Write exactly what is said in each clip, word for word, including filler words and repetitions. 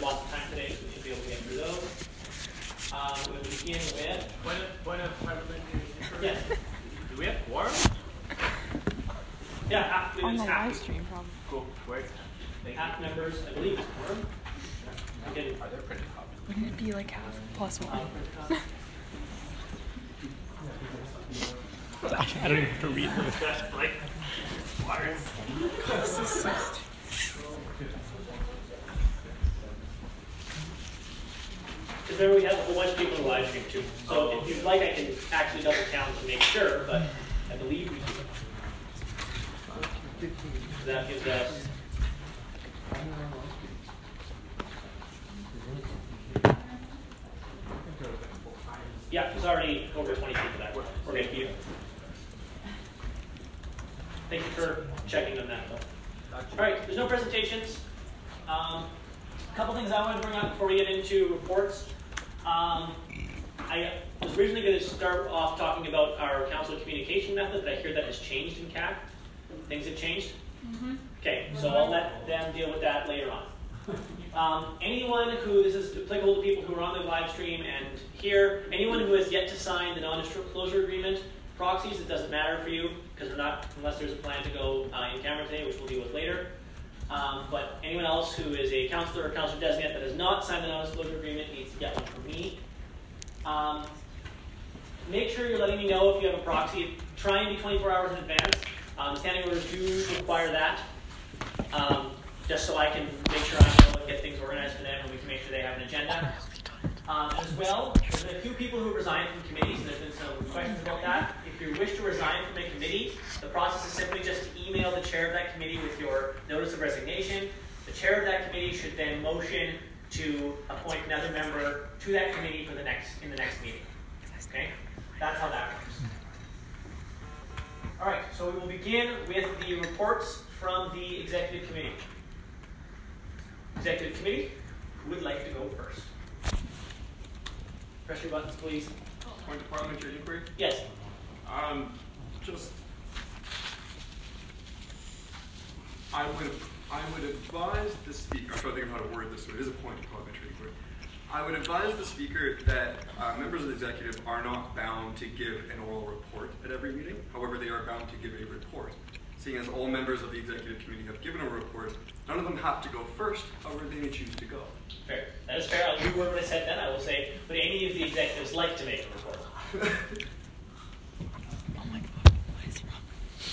lots of time today, so we should be able to get through those. Um, we'll begin with... Point of, point of parliamentary interest. Yes. Do we have quorum? Yeah, half, On it's the half, live stream, probably. Cool. Great. Thank half members, I believe it's quorum. you. Are there printed copies? Wouldn't it be like half plus one? I don't even have to read this. That's like words. This is so stupid. Because remember, we have a whole bunch of people in the live stream too. So if you'd like, I can actually double count to make sure, but I believe we do. So that gives us... Yeah, it's already over twenty people that. We're going to keep. Thank you for checking on that, though. All right, there's no presentations. Um, a couple things I wanted to bring up before we get into reports. Um, I was originally going to start off talking about our council communication method, but I hear that has changed in C A C. Things have changed? Mm-hmm. Okay, so I'll let them deal with that later on. Um, anyone who, this is applicable to people who are on the live stream and here, anyone who has yet to sign the non-disclosure agreement proxies, it doesn't matter for you, because we're not, unless there's a plan to go uh, in camera today, which we'll deal with later. Um, but anyone else who is a counselor or counselor designate that has not signed the non-disclosure agreement needs to get one from me. Um, make sure you're letting me know if you have a proxy. Try and be twenty-four hours in advance. Um, standing orders do require that, um, just so I can make sure I know and get things organized for them, and we can make sure they have an agenda. Um, as well, there's been a few people who resigned from committees, and there's been some questions about that. If you wish to resign from a committee, the process is simply just to email the chair of that committee with your notice of resignation. The chair of that committee should then motion to appoint another member to that committee for the next in the next meeting. Okay, that's how that works. All right, so we will begin with the reports from the executive committee. Executive committee, who would like to go first? Press your buttons, please. Point of parliamentary inquiry? Yes. Um, just, I would, I would advise the speaker, I'm trying to think of how to word this, so it is a point of parliamentary inquiry. I would advise the speaker that uh, members of the executive are not bound to give an oral report at every meeting. However, they are bound to give a report. Seeing as all members of the executive committee have given a report, none of them have to go first, however they may choose to go. Fair. That is fair. I'll reword what I said then. I will say, would any of the executives like to make a report? Oh my god, what is wrong?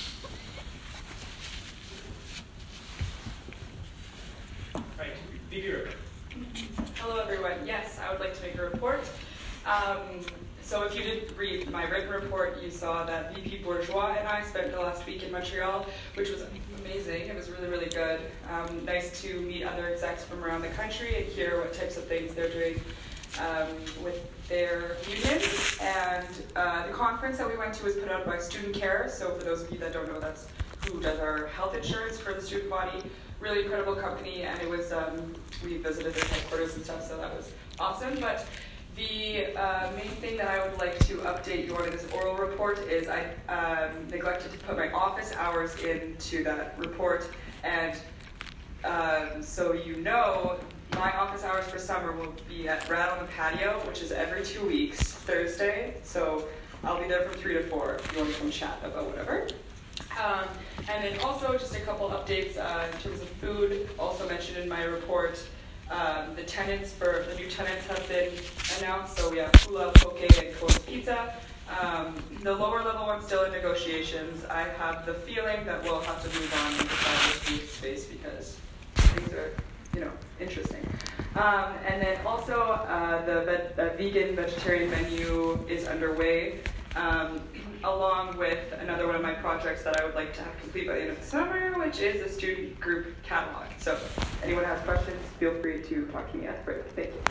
Right. V P Ripper. Hello, everyone. Yes, I would like to make a report. Um, so if you did read my written report, you saw that V P Bourgeois and I spent the last week in Montreal, which was amazing. It was really, really good. Um, nice to meet other execs from around the country and hear what types of things they're doing um, with their unions. And uh, the conference that we went to was put out by Student Care. So for those of you that don't know, that's who does our health insurance for the student body. Really incredible company, and it was, um, we visited their headquarters and stuff, so that was awesome. But the uh, main thing that I would like to update you on in this oral report is I um, neglected to put my office hours into that report, and um, so you know, my office hours for summer will be at Rat on the Patio, which is every two weeks, Thursday, so I'll be there from three to four if you want to come chat about whatever. Um, and then also just a couple updates uh, in terms of food, also mentioned in my report. Um, the tenants for the new tenants have been announced, so we have Pula, Poke, and Cole's Pizza. Um, the lower level one's still in negotiations. I have the feeling that we'll have to move on to find this booth space because things are, you know, interesting. Um, and then also uh, the ve- uh, vegan vegetarian menu is underway. Um, along with another one of my projects that I would like to have complete by the end of the summer, which is the student group catalog. So if anyone has questions, feel free to talk to me after. Thank you.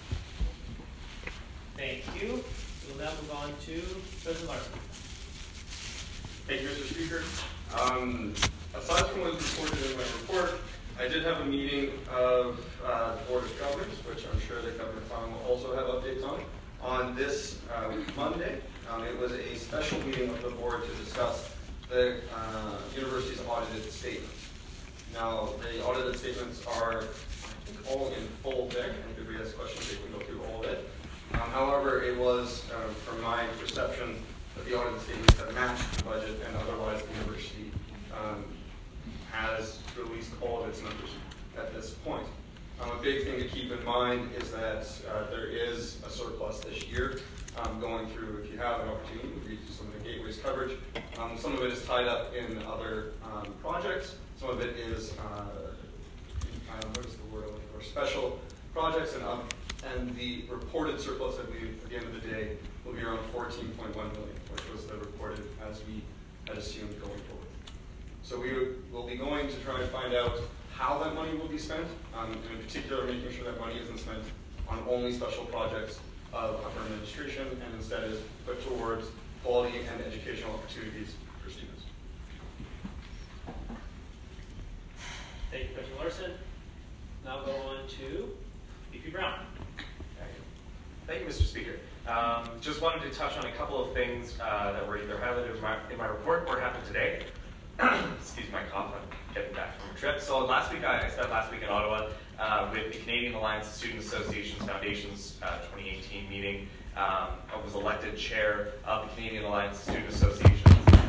Thank you. We'll now move on to President Larson. Thank you, Mister Speaker. Um, aside from what was reported in my report, I did have a meeting of uh, the Board of Governors, which I'm sure that Governor Fong will also have updates on, on this uh, Monday. Um, it was a special meeting of the board to discuss the uh, university's audited statements. Now, the audited statements are all in full deck, and if anybody has questions, they can go through all of it. Um, however, it was, um, from my perception, that the audit statements that matched the budget, and otherwise the university um, has released all of its numbers at this point. Um, a big thing to keep in mind is that uh, there is a surplus this year um, going through. If you have an opportunity to read some of the Gateways coverage, um, some of it is tied up in other um, projects. Some of it is, uh, uh, what is the word I'm looking for, special projects, and um, and the reported surplus, I believe, at the end of the day, will be around fourteen point one million, which was the reported as we had assumed going forward. So we will be going to try to find out how that money will be spent, um, and in particular making sure that money isn't spent on only special projects of upper administration and instead is put towards quality and educational opportunities for students. Thank you, President Larson. Now go on to V P Brown. Thank you, Mister Speaker. Um, just wanted to touch on a couple of things uh, that were either highlighted in my, in my report or happened today. Excuse my cough, I'm getting back from a trip. So last week, I, I spent last week in Ottawa uh, with the Canadian Alliance of Student Associations Foundations uh, twenty eighteen meeting. Um, I was elected chair of the Canadian Alliance of Student Associations.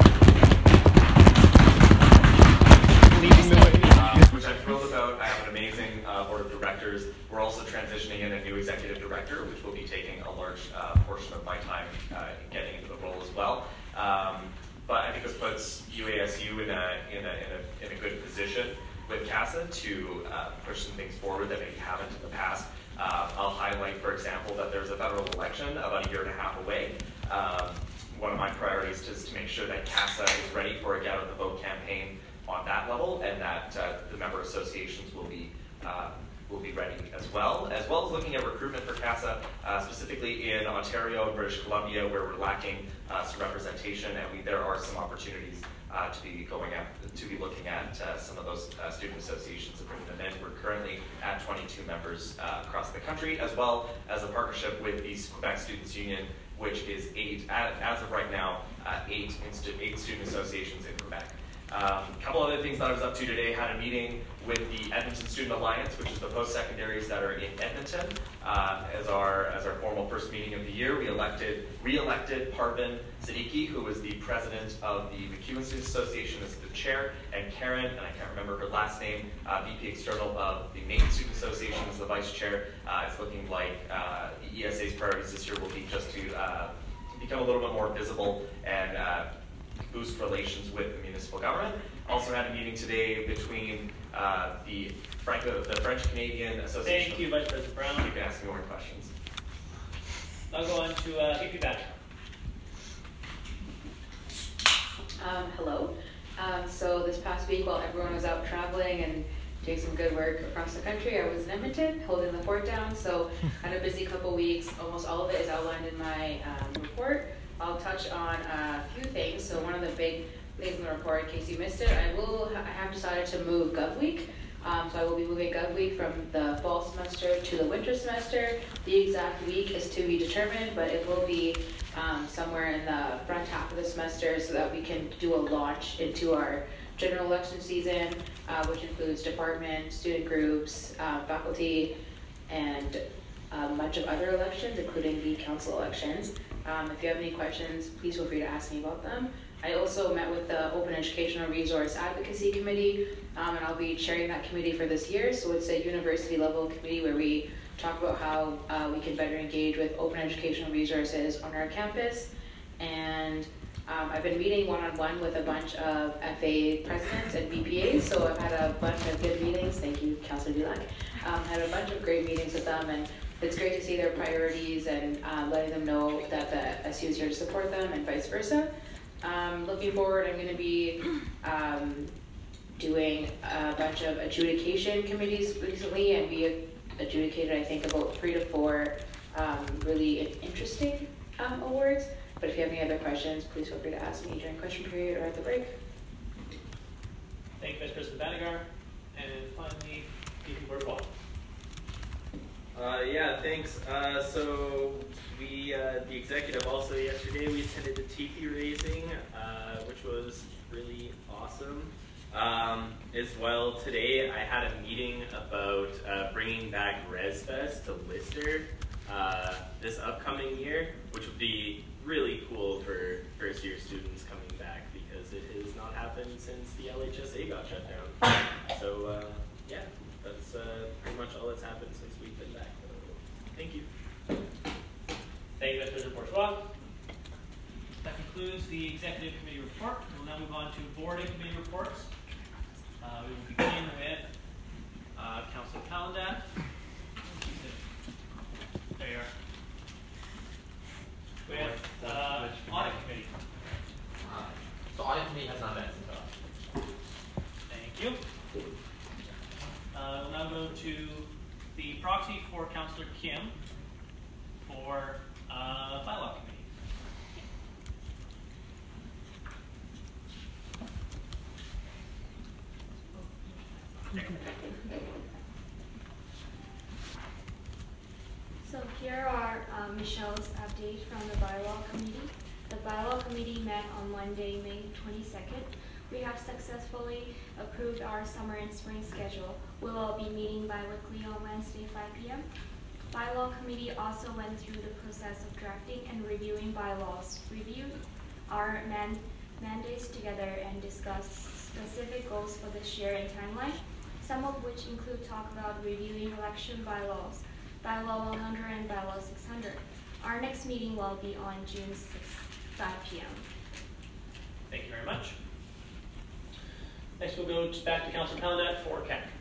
Uh, which I'm thrilled about. I have an amazing uh, board of directors. We're also transitioning in a new executive director, which will be taking a large uh, portion of my time uh, getting into the role as well. Um, but I think this puts U A S U in a, in a, in a, in a good position with CASA to uh, push some things forward that maybe haven't in the past. Uh, I'll highlight, for example, that there's a federal election about a year and a half away. Um, one of my priorities is to make sure that CASA is ready for a Get Out the Vote campaign on that level, and that uh, the member associations will be uh, will be ready as well, as well as looking at recruitment for CASA, uh, specifically in Ontario and British Columbia, where we're lacking uh, some representation, and we, there are some opportunities uh, to be going at, to be looking at uh, some of those uh, student associations and bringing them in. We're currently at twenty-two members uh, across the country, as well as a partnership with East Quebec Students Union, which is eight, as of right now, uh, eight, eight student associations in Quebec. A um, couple other things that I was up to today, had a meeting with the Edmonton Student Alliance, which is the post-secondaries that are in Edmonton, uh, as our as our formal first meeting of the year. We elected, re-elected Parvin Siddiqui, who was the president of the MacEwan Student Association, as the chair, and Karen, and I can't remember her last name, uh, V P External of the Maine Student Association, as the vice chair. Uh, it's looking like uh, the E S A's priorities this year will be just to uh, become a little bit more visible and uh, boost relations with the municipal government. Also had a meeting today between uh, the, Franco, the French-Canadian Association. Thank you, Vice President Brown. You can ask me more questions. I'll go on to uh, V P Batch. Um, hello. Um, so this past week, while everyone was out traveling and doing some good work across the country, I was in Edmonton holding the fort down. So had a busy couple weeks. Almost all of it is outlined in my um, report. I'll touch on a few things. So one of the big things in the report, in case you missed it, I will. I have decided to move Gov Week. Um, so I will be moving Gov Week from the fall semester to the winter semester. The exact week is to be determined, but it will be um, somewhere in the front half of the semester so that we can do a launch into our general election season, uh, which includes department, student groups, uh, faculty, and a bunch of other elections, including the council elections. Um, if you have any questions, please feel free to ask me about them. I also met with the Open Educational Resource Advocacy Committee, um, and I'll be chairing that committee for this year. So it's a university level committee where we talk about how uh, we can better engage with open educational resources on our campus. And um, I've been meeting one-on-one with a bunch of F A presidents and V P As, so I've had a bunch of good meetings. Thank you, Councillor Dulac. Um, had a bunch of great meetings with them, and it's great to see their priorities and uh, letting them know that the S U is here to support them and vice versa. Um, looking forward, I'm going to be um, doing a bunch of adjudication committees recently, and we have adjudicated, I think, about three to four um, really interesting um, awards. But if you have any other questions, please feel free to ask me during question period or at the break. Thank you, Vice President Bannigar. And finally, V P Bourgeois. Uh, yeah, thanks. Uh, so we, uh, the executive also yesterday, we attended the teepee raising, uh, which was really awesome. Um, as well, today I had a meeting about uh, bringing back ResFest to Lister uh, this upcoming year, which would be really cool for first year students coming back because it has not happened since the L H S A got shut down. So uh, yeah, that's uh, pretty much all that's happened since we've been back. Thank you. Thank you, Mister Bourgeois. That concludes the executive committee report. We'll now move on to board and committee reports. Uh, we will begin with uh, Councillor Palandat. There you are. With uh, audit committee. Uh, so audit committee has not met since uh, Thank you. Uh, we'll now go to the proxy for Councillor Kim for uh, bylaw committee. So here are um, Michelle's update from the bylaw committee. The bylaw committee met on Monday, May twenty-second. We have successfully approved our summer and spring schedule. We'll all be meeting bi-weekly on Wednesday, five p m Bylaw committee also went through the process of drafting and reviewing bylaws, reviewed our man mandates together, and discussed specific goals for this year and timeline, some of which include talk about reviewing election bylaws, bylaw one hundred and bylaw six hundred. Our next meeting will be on June sixth, five p m Thank you very much. Next, we'll go to- back to Councillor Palandat for C A C.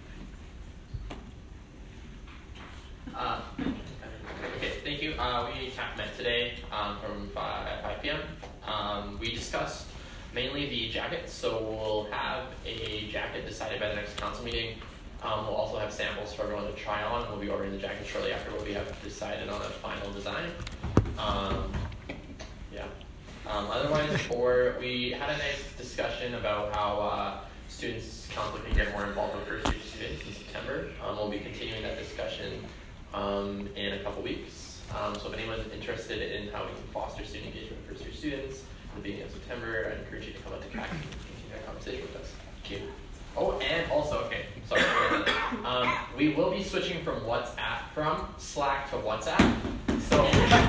Uh, okay, thank you. Uh, we met today um, from five, at five p m Um, we discussed mainly the jackets, so we'll have a jacket decided by the next council meeting. Um, we'll also have samples for everyone to try on. We'll be ordering the jacket shortly after what we have decided on a final design. Um, yeah. Um, otherwise, or we had a nice discussion about how uh, students council can get more involved with first year students in September. Um, we'll be continuing that discussion um, in a couple weeks. Um, so if anyone's interested in how we can foster student engagement with first year students at the beginning of September, I encourage you to come out to C A C and continue that conversation with us. Thank you. Oh, and also, okay, sorry. um, we will be switching from WhatsApp, from Slack to WhatsApp. So.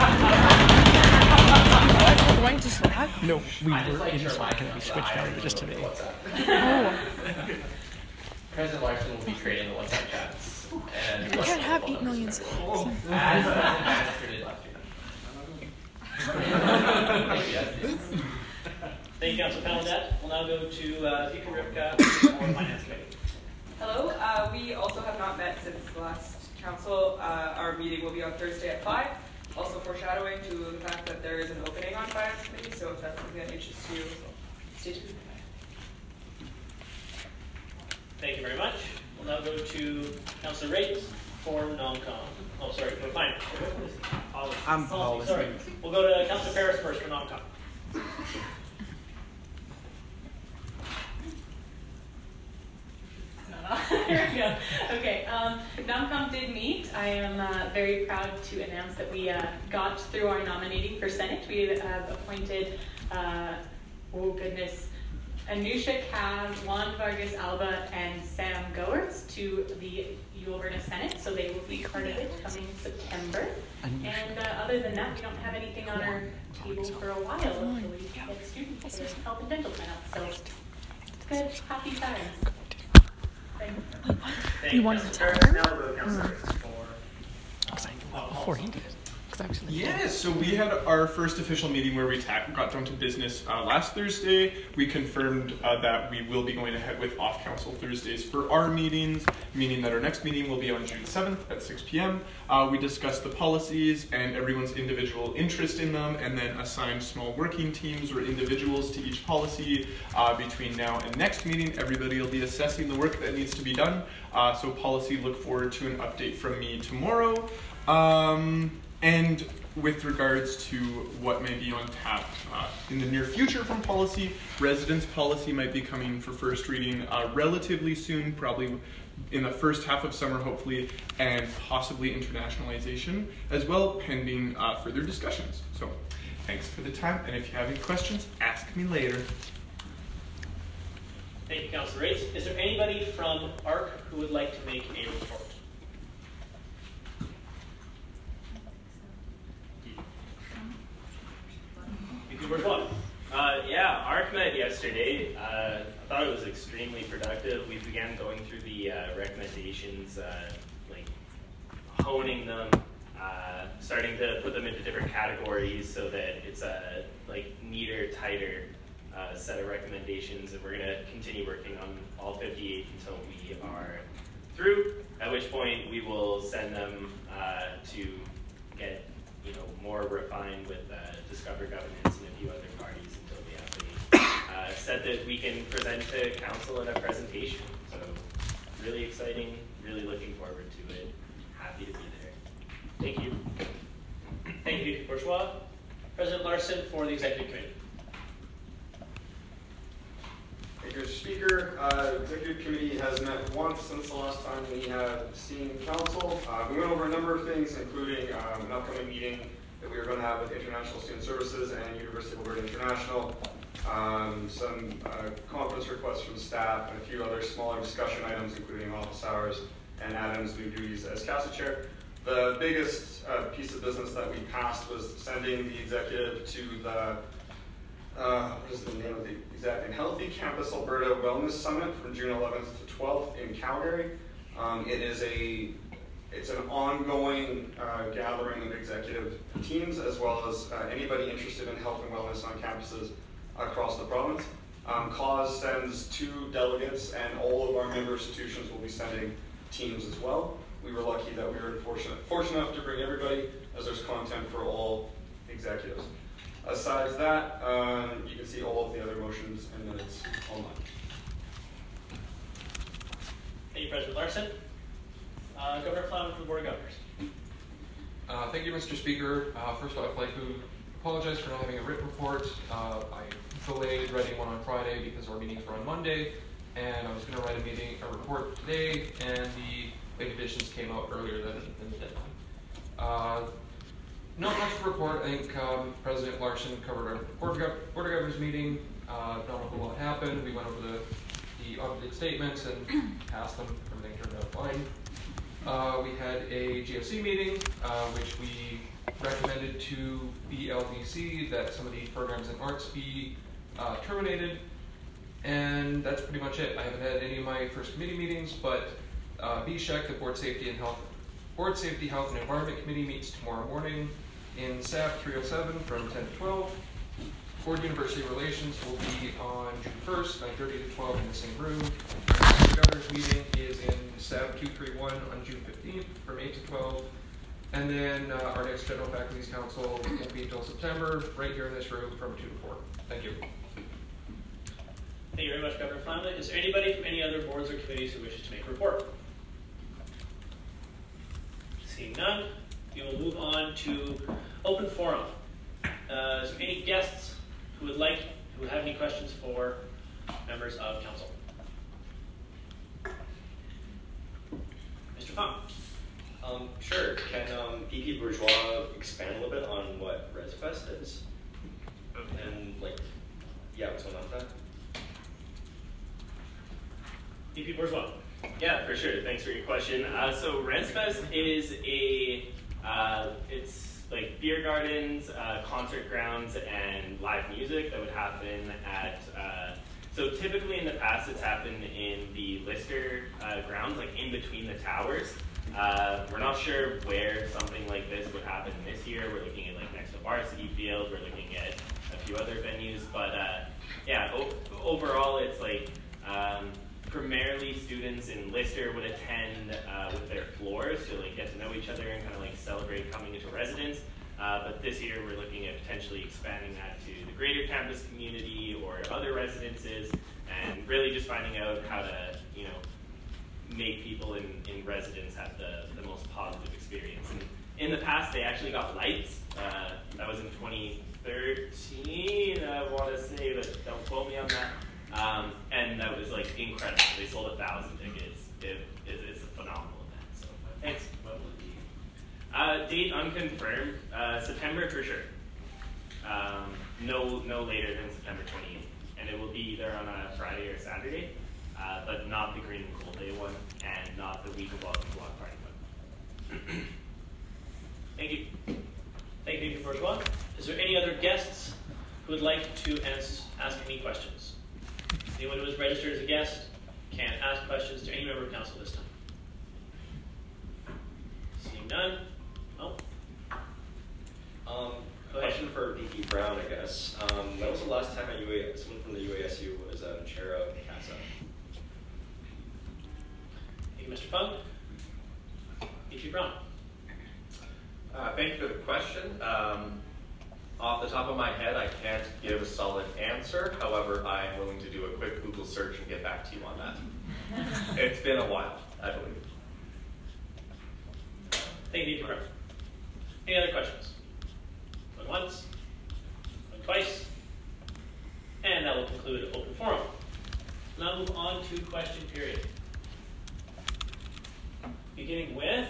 We're going to Slack? No, we I were like in to Slack remind and we you switched that I over just already today. WhatsApp. Oh. President Larson will be creating the WhatsApp chats. And We can't have eight million Slacks. As, as Ambassador did last year. Thank you, guys. Thank you, Councillor Palandat. We'll now go to uh, Speaker Rivka for Finance Committee. Hello, uh, we also have not met since the last council. Uh, our meeting will be on Thursday at five. Also foreshadowing to the fact that there is an opening on Finance Committee, so if that's something that interests you, stay tuned. Thank you very much. We'll now go to Councillor Rates for non-com. Oh, sorry, for Finance. Policy. I'm Policy, policy. Sorry. We'll go to Councillor Paris first for non-com. There we go. Okay, um, NomCom did meet. I am uh, very proud to announce that we uh, got through our nominating for Senate. We have appointed, uh, oh goodness, Anusha Cav, Juan Vargas Alba, and Sam Goertz to the U Alberta Senate, so they will be part of it coming September. And uh, other than that, we don't have anything on our table for a while until we get students for health and dental plan up. So good, happy times. Thank You you, wanted Councillor to Paris. tell Now her? we'll go to Councillor Or- Rates for Because I knew that before he did. Because I was like, Yes, so we had our first official meeting where we ta- got down to business uh, last Thursday. We confirmed uh, that we will be going ahead with off-council Thursdays for our meetings, meaning that our next meeting will be on June seventh at six p m Uh, we discussed the policies and everyone's individual interest in them, and then assigned small working teams or individuals to each policy. Uh, between now and next meeting, everybody will be assessing the work that needs to be done. Uh, so policy, look forward to an update from me tomorrow. Um, And with regards to what may be on tap uh, in the near future from policy, residence policy might be coming for first reading uh, relatively soon, probably in the first half of summer, hopefully, and possibly internationalization as well, pending uh, further discussions. So thanks for the time, and if you have any questions, ask me later. Thank you, Councilor Race. Is there anybody from A R C who would like to make a report? V P Bourgeois. Uh, yeah, A R C met yesterday. Uh, I thought it was extremely productive. We began going through the uh, recommendations, uh, like honing them, uh, starting to put them into different categories so that it's a like neater, tighter uh, set of recommendations. And we're going to continue working on all fifty-eight until we are through. At which point we will send them uh, to get you know more refined with uh, Discover Governance and a few other parties until we have a uh, set that we can present to council in a presentation. So really exciting, really looking forward to it. Happy to be there. Thank you. Thank you, V P Bourgeois. President Larson for the Executive Committee. Thank you, Mister Speaker. Uh, Executive Committee has met once since the last time we have seen Council. Uh, we went over a number of things, including um, an upcoming meeting that we are going to have with International Student Services and University of Alberta International, um, some uh, conference requests from staff, and a few other smaller discussion items, including office hours and Adam's new duties as Council Chair. The biggest uh, piece of business that we passed was sending the executive to the Uh, what is the name of the exact thing? Healthy Campus Alberta Wellness Summit from June eleventh to twelfth in Calgary. Um, it is a, it's an ongoing uh, gathering of executive teams as well as uh, anybody interested in health and wellness on campuses across the province. Um, Cause sends two delegates and all of our member institutions will be sending teams as well. We were lucky that we were fortunate, fortunate enough to bring everybody as there's content for all executives. Aside that, um, you can see all of the other motions and minutes online. Thank you, President Larson. Uh, Governor Flaman from the Board of Governors. Uh, thank you, Mister Speaker. Uh, first of all, I'd like to apologize for not having a written report. Uh, I delayed writing one on Friday because our meetings were on Monday, and I was going to write a meeting, a report today, and the late editions came out earlier than, than the deadline. Uh, Not much to report. I think um, President Larson covered our Board of, Gov- Board of Governors meeting. Uh, not a whole lot happened. We went over the, the audited statements and passed them. Everything turned out fine. Uh, we had a G F C meeting, uh, which we recommended to B L D C that some of these programs in arts be uh, terminated. And that's pretty much it. I haven't had any of my first committee meetings, but uh, B S H E C, the Board Safety and Health Board Safety, Health and Environment Committee meets tomorrow morning in S A P three oh seven from ten to twelve. Board University Relations will be on June first, nine thirty to twelve in the same room. The Governor's meeting is in S A P two thirty-one on June fifteenth from eight to twelve. And then uh, our next General Faculties Council won't be until September, right here in this room from two to four. Thank you. Thank you very much, Governor Flaman. Is there anybody from any other boards or committees who wishes to make a report? Seeing none, we will move on to open forum. Uh, is there any guests who would like, who have any questions for members of council? Mister Fung. Um, sure. Can um, V P Bourgeois expand a little bit on what ResFest is? And like, yeah, what's going on with that? V P Bourgeois. Yeah, for sure. Thanks for your question. Uh, so ResFest is a, uh, it's like beer gardens, uh, concert grounds, and live music that would happen at, uh, so typically in the past it's happened in the Lister uh, grounds, like in between the towers. Uh, we're not sure where something like this would happen this year. We're looking at like next to Varsity Field. We're looking at a few other venues, but uh, yeah, o- overall it's like, um, primarily students in Lister would attend uh, with their floors to like get to know each other and kind of like celebrate coming into residence. Uh, but this year we're looking at potentially expanding that to the greater campus community or other residences, and really just finding out how to, you know, make people in, in residence have the, the most positive experience. And in the past they actually got lights. Uh, that was in twenty thirteen, I want to say, but don't quote me on that. Um, and that was like incredible. They sold a thousand tickets. It, it, it's a phenomenal event. So thanks. Uh, date unconfirmed. Uh, September for sure. Um, no, no later than September twenty and it will be either on a Friday or Saturday, uh, but not the Green and Gold Day one, and not the Week of Welcome Block Party one. Thank you. Thank you, Bourgeois. Is there any other guests who would like to ask, ask any questions? Anyone who is registered as a guest can ask questions to any member of council this time. Seeing none. Oh. Um, question for V P Brown, I guess. Um, when was the last time a U A, someone from the U A S U was uh, chair of CASA? Thank you, Mister Fung. V P Brown. Uh, thank you for the question. Um, off the top of my head, I can't give a solid answer. However, I am willing to do a quick Google search and get back to you on that. It's been a while, I believe. Thank you, V P Brown. Any other questions? Going once, going twice, and that will conclude open forum. Now move on to question period. Beginning with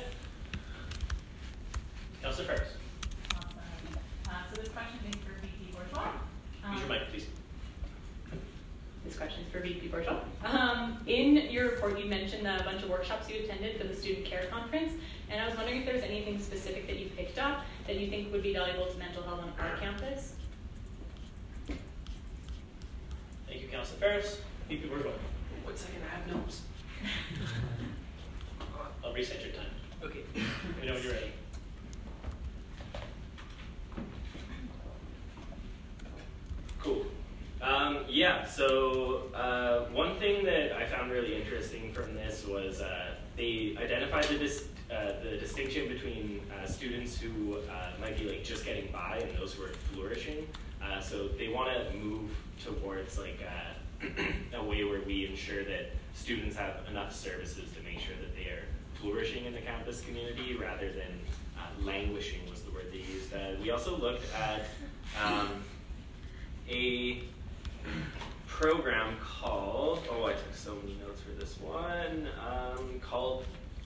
Councilor Ferris. Awesome. Uh, so this question is for V P Bourgeois. Um, Use your mic, please. This question is for V P Bourgeois. Um, in your report, you mentioned a bunch of workshops you attended for the Student Care Conference, and I was wondering if there's anything specific that you picked up that you think would be valuable to mental health on our campus. Thank you, Councilor Ferris. V P Bourgeois. One second, I have notes. I'll reset your time. Okay. Let me know when you're ready. Cool. Um, yeah, so uh, one thing that I found really interesting from this was uh, they identified the, dis uh, the distinction between uh, students who uh, might be like just getting by and those who are flourishing. Uh, so they want to move towards like uh, a way where we ensure that students have enough services to make sure that they are flourishing in the campus community rather than uh, languishing was the word they used. Uh, we also looked at um, a program called, oh, I took so many notes for this one, um, called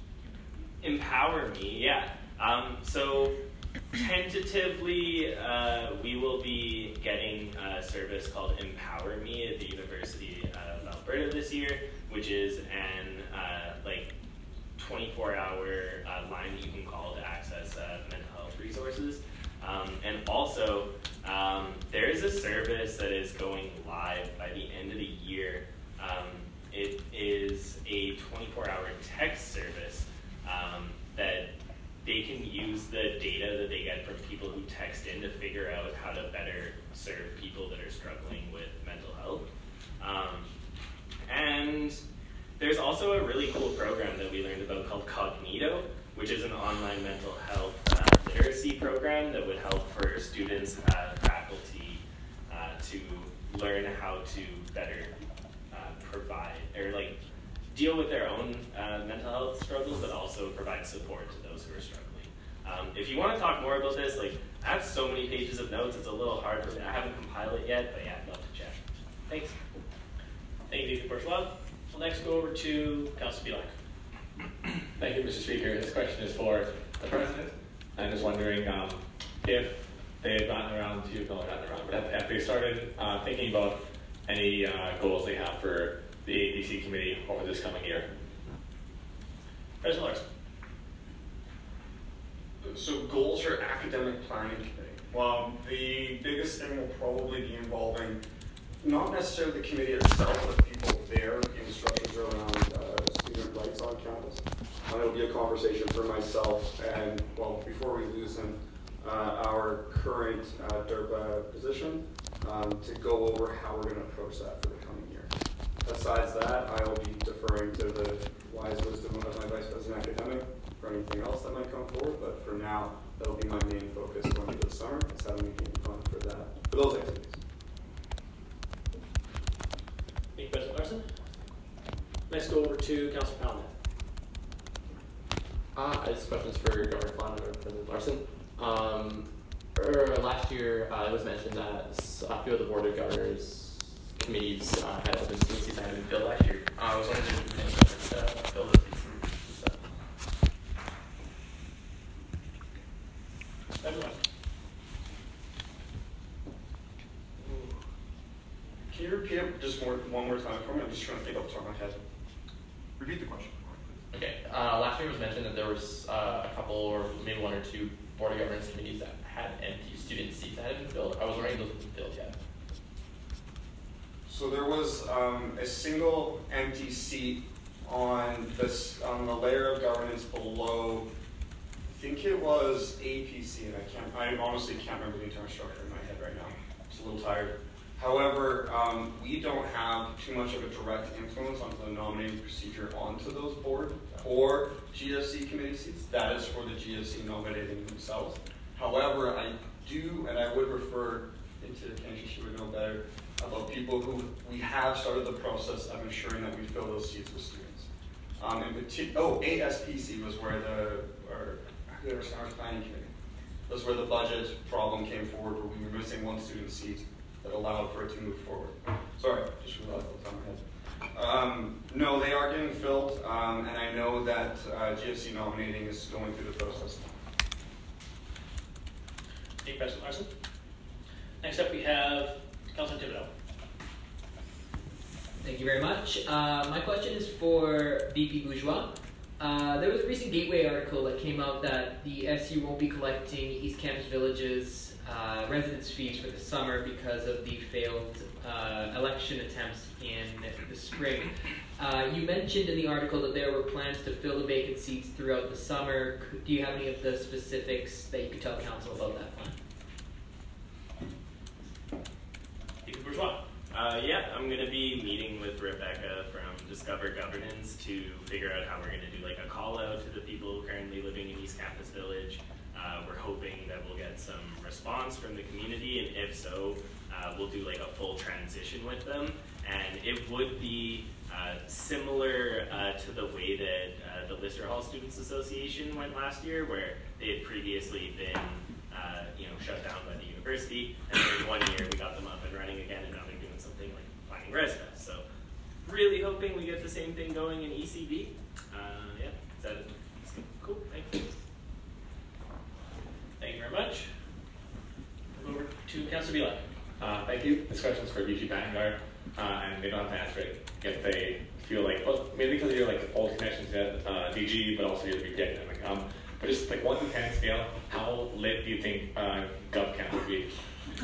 Empower Me, yeah. Um, so tentatively, uh, we will be getting a service called Empower Me at the University of Alberta this year, which is an uh, like twenty-four hour uh, line that you can call to access uh, mental health resources. Um, and also, um, there is a service that is going live by the end of the year. Um, it is a twenty-four hour text service um, that they can use the data that they get from people who text in to figure out how to better serve people that are struggling with mental health. Um, and there's also a really cool program that we learned about called Cognito, which is an online mental health uh, literacy program that would help for students, uh, faculty, uh, to learn how to better uh, provide, or like deal with their own uh, mental health struggles, but also provide support to those who are struggling. Um, if you want to talk more about this, like I have so many pages of notes, it's a little hard for me. I haven't compiled it yet, but yeah, I'd love to chat. Thanks. Thank you, V P Bourgeois. We'll next go over to Councilor Belak. Thank you, Mister Speaker. This question is for the President. I'm just wondering um, if they've gotten around to, no, gotten around, but have, have they started uh, thinking about any uh, goals they have for the A D C committee over this coming year? President Larson. So goals for academic planning committee. Well, the biggest thing will probably be involving not necessarily the committee itself, but people there in structures around uh, student rights on campus. And it'll be a conversation for myself and, well, before we lose him, uh, our current uh, DERPA position um, to go over how we're going to approach that for the coming year. Besides that, I will be deferring to the wise wisdom of my Vice President Academic for anything else that might come forward, but for now, that'll be my main focus going into the summer, is how we can fund for that, for those activities. Thank you, President Larson. Next, go over to Councilor Palamé. Uh, this question is for Governor Flan or President Larson. Um, er, last year, uh, it was mentioned that a few of the Board of Governors committees uh, had open seats that had been filled last year. Uh, I was wondering if any governors uh, filled those seats. Everyone. Can you repeat it just more, one more time for me? I'm just trying to think off the top of my head. Repeat the question. Okay. Uh, last year it was mentioned that there was uh, a couple or maybe one or two board of governance committees that had empty student seats that hadn't been filled. I was wondering if those have been filled yet. So there was um, a single empty seat on this on the layer of governance below. I think it was A P C, and I can't. I honestly can't remember the entire structure in my head right now. I'm just a little tired. However, um, we don't have too much of a direct influence on the nominating procedure onto those board or G F C committee seats. That is for the G F C nominating themselves. However, I do, and I would refer into Kenji, she would know better, about people who we have started the process of ensuring that we fill those seats with students. Um, in particular, oh, A S P C was where the, or the Summer Planning Committee, was where the budget problem came forward, where we were missing one student seat that allowed for it to move forward. Sorry, just realized that was on my head. Um, no, they are getting filled, um, and I know that uh, G F C nominating is going through the process now. Thank you, President Larson. Next up, we have Councilor Thibodeau. Thank you very much. Uh, my question is for V P Bourgeois. Uh, there was a recent Gateway article that came out that the S U won't be collecting East Campus Village's uh, residence fees for the summer because of the failed uh, election attempts in the spring. Uh, you mentioned in the article that there were plans to fill the vacant seats throughout the summer. Could, do you have any of the specifics that you could tell Council about that plan? V P Bourgeois. Uh, yeah, I'm going to be meeting with Rebecca from Discover Governance to figure out how we're going to do like a call out to the people currently living in East Campus Village. Uh, we're hoping that we'll get some response from the community, and if so, uh, we'll do like a full transition with them. And it would be uh, similar uh, to the way that uh, the Lister Hall Students Association went last year, where they had previously been uh, you know, shut down by the university, and then one year we got them up and running again, and now they're doing something like planning ResFest. So really hoping we get the same thing going in E C B. Uh, yeah, is that it? Cool, thank you. Thank you very much. Move over to Councilor Bielak. Uh, thank you. This question is for V P Vanguard, uh, and they don't have to answer it if they feel like, well, maybe because you're like old connections at uh, D G, but also you're the V P academic. Um, but just like one to ten scale, how lit do you think uh, GovCamp would be?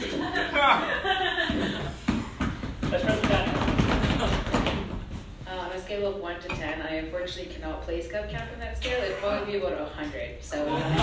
Vice President Uh, on a scale of one to ten, I unfortunately cannot place GovCamp in that scale. It'd probably be about one hundred. So,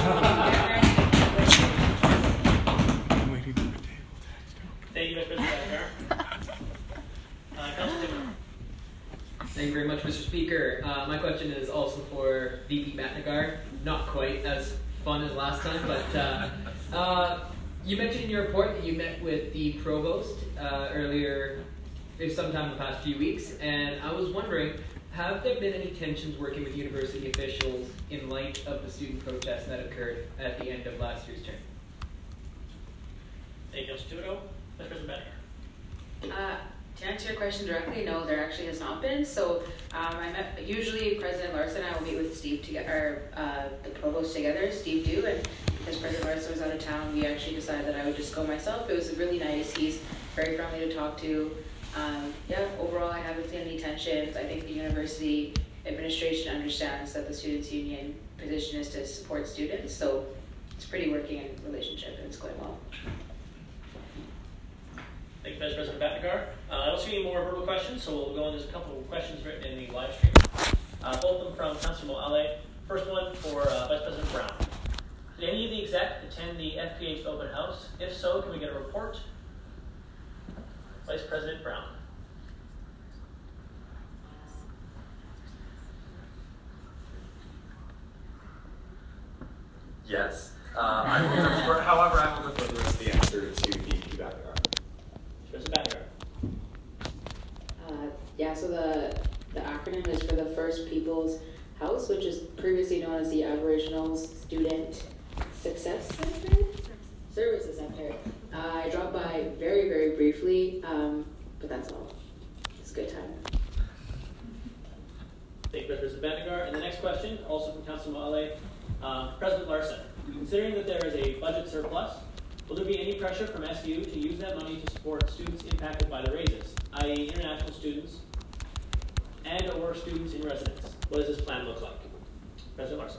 I'm waiting for the table text. Thank you, Vice President Badgar. Uh, Councilor Thibodeau. Thank you very much, Mister Speaker. Uh, my question is also for V P Matnagar. Not quite as fun as last time, but uh, uh, you mentioned in your report that you met with the provost uh, earlier, sometime in the past few weeks, and I was wondering, have there been any tensions working with university officials in light of the student protests that occurred at the end of last year's term? Thank you, Councilor Thibodeau. Vice President Badgar. Uh, to answer your question directly, no, there actually has not been. So um, I met, usually President Larson and I will meet with Steve together, or uh, the provost together, Steve do, and because President Larson was out of town, we actually decided that I would just go myself. It was really nice. He's very friendly to talk to. Um, yeah, overall I haven't seen any tensions. I think the university administration understands that the Students' Union position is to support students, so it's a pretty working relationship and it's going well. Thank you, Vice President Badgar. Uh, I don't see any more verbal questions, so we'll go on. There's a couple of questions written in the live stream. Uh, both of them from Councilor Moale. First one for uh, Vice President Brown. Did any of the exec attend the F P H open house? If so, can we get a report? Vice President Brown. Yes. Uh, I will defer, however, I will defer the rest of the answer to V P Badgar. President Badgar. Uh, yeah, so the, the acronym is for the First People's House, which is previously known as the Aboriginal Student Success Center? Services Center. Uh, I dropped by very, very briefly, um, but that's all. It's a good time. Thank you, President Badgar. And the next question, also from Councilor Moale. Uh, President Larson, considering that there is a budget surplus, Will there be any pressure from S U to use that money to support students impacted by the raises, that is international students and or students in residence? What does this plan look like? President Larson.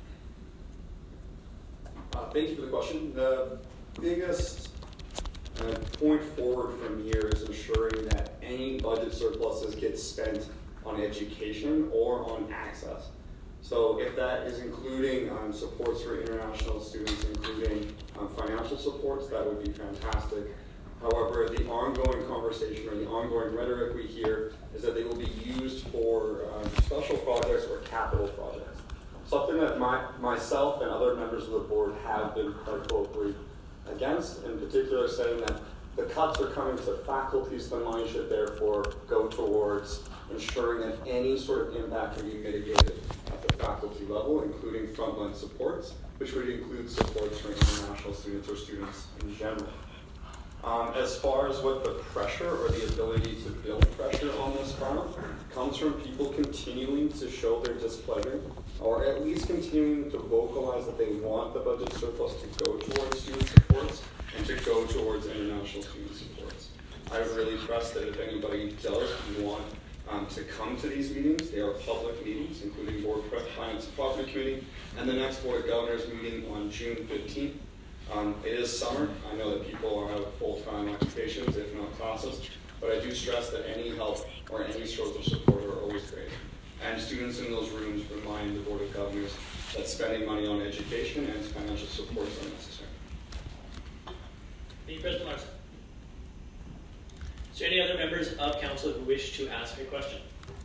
Uh, thank you for the question. The biggest uh, point forward from here is ensuring that any budget surpluses get spent on education or on access. So if that is including um, supports for international students, including um, financial supports, that would be fantastic. However, the ongoing conversation or the ongoing rhetoric we hear is that they will be used for um, special projects or capital projects. Something that my, myself and other members of the board have been quite vocally against, in particular saying that the cuts are coming to faculty, so the money should therefore go towards ensuring that any sort of impact can be mitigated at the faculty level, including frontline supports, which would include supports for international students or students in general. Um, as far as what the pressure or the ability to build pressure on this farm comes from people continuing to show their displeasure, or at least continuing to vocalize that they want the budget surplus to go towards student supports and to go towards international student supports. I would really trust that if anybody does want um, to come to these meetings, they are public meetings, including Board Finance and Property Committee, and the next Board of Governors meeting on June fifteenth. Um, it is summer. I know that people are have full-time occupations, if not classes, but I do stress that any help or any sort of support are always great. And students in those rooms remind the Board of Governors that spending money on education and financial supports are necessary. Thank you, President Larson. Is there any other members of council who wish to ask a question?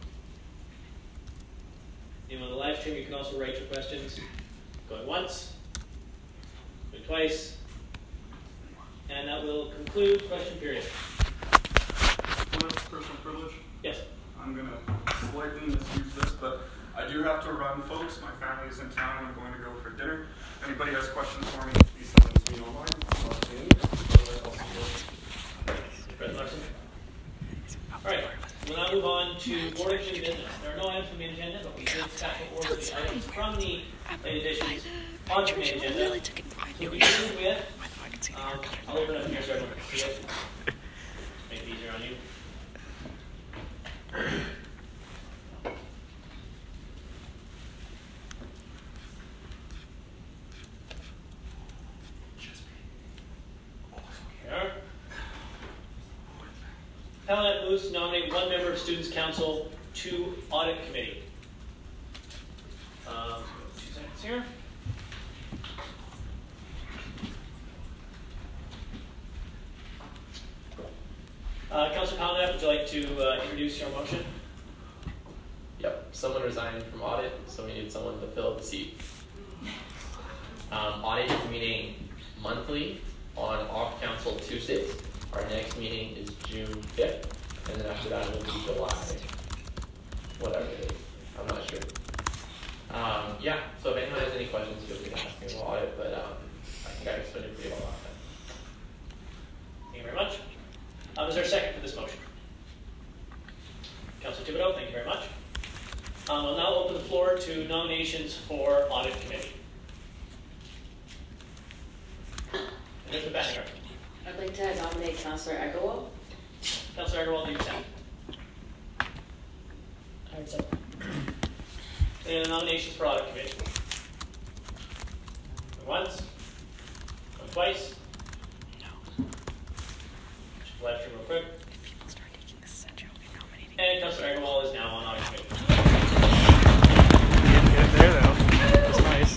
Anyone on the live stream, you can also write your questions. Going once, going twice, and that will conclude question period. Personal privilege? Yes. I'm going to slightly misuse this, but I do have to run, folks. My family is in town and I'm going to go for dinner. If anybody has questions for me, please send them to me online. I'll see you. Otherwise, I'll see you. President Larson. All right, we'll now move on to board and committee business. There are no items from the agenda, but we did stack and order the items from the late editions on the main agenda. So we begin with, um, I'll open it up here so everyone can see it. Make it easier on you. Here. Paladin moves to nominate one member of Students' Council to Audit Committee. Um, two seconds here. Uh, Councilor Paladin, would you like to uh, introduce your motion? Yep, someone resigned from audit, so we need someone to fill the seat. Um, audit is meeting monthly on off-council Tuesdays. Our next meeting is June fifth, and then after that it will be July, whatever it is. I'm not sure. Um, yeah, so if anyone has any questions, feel free to ask me about audit, but um, I think I explained it pretty well last time. Thank you very much. Um, is there a second for this motion? Councilor Thibodeau, thank you very much. Um, I'll now open the floor to nominations for Audit Committee. Elizabeth Banniger. I'd like to nominate Councillor Agarwal. Councillor Agarwal, do you second? I would second. Any other nominations for Audit Committee? Going once? Going twice? No. Check the live stream real quick. And Councillor Agarwal is now on Audit Committee. Get there though. That's nice.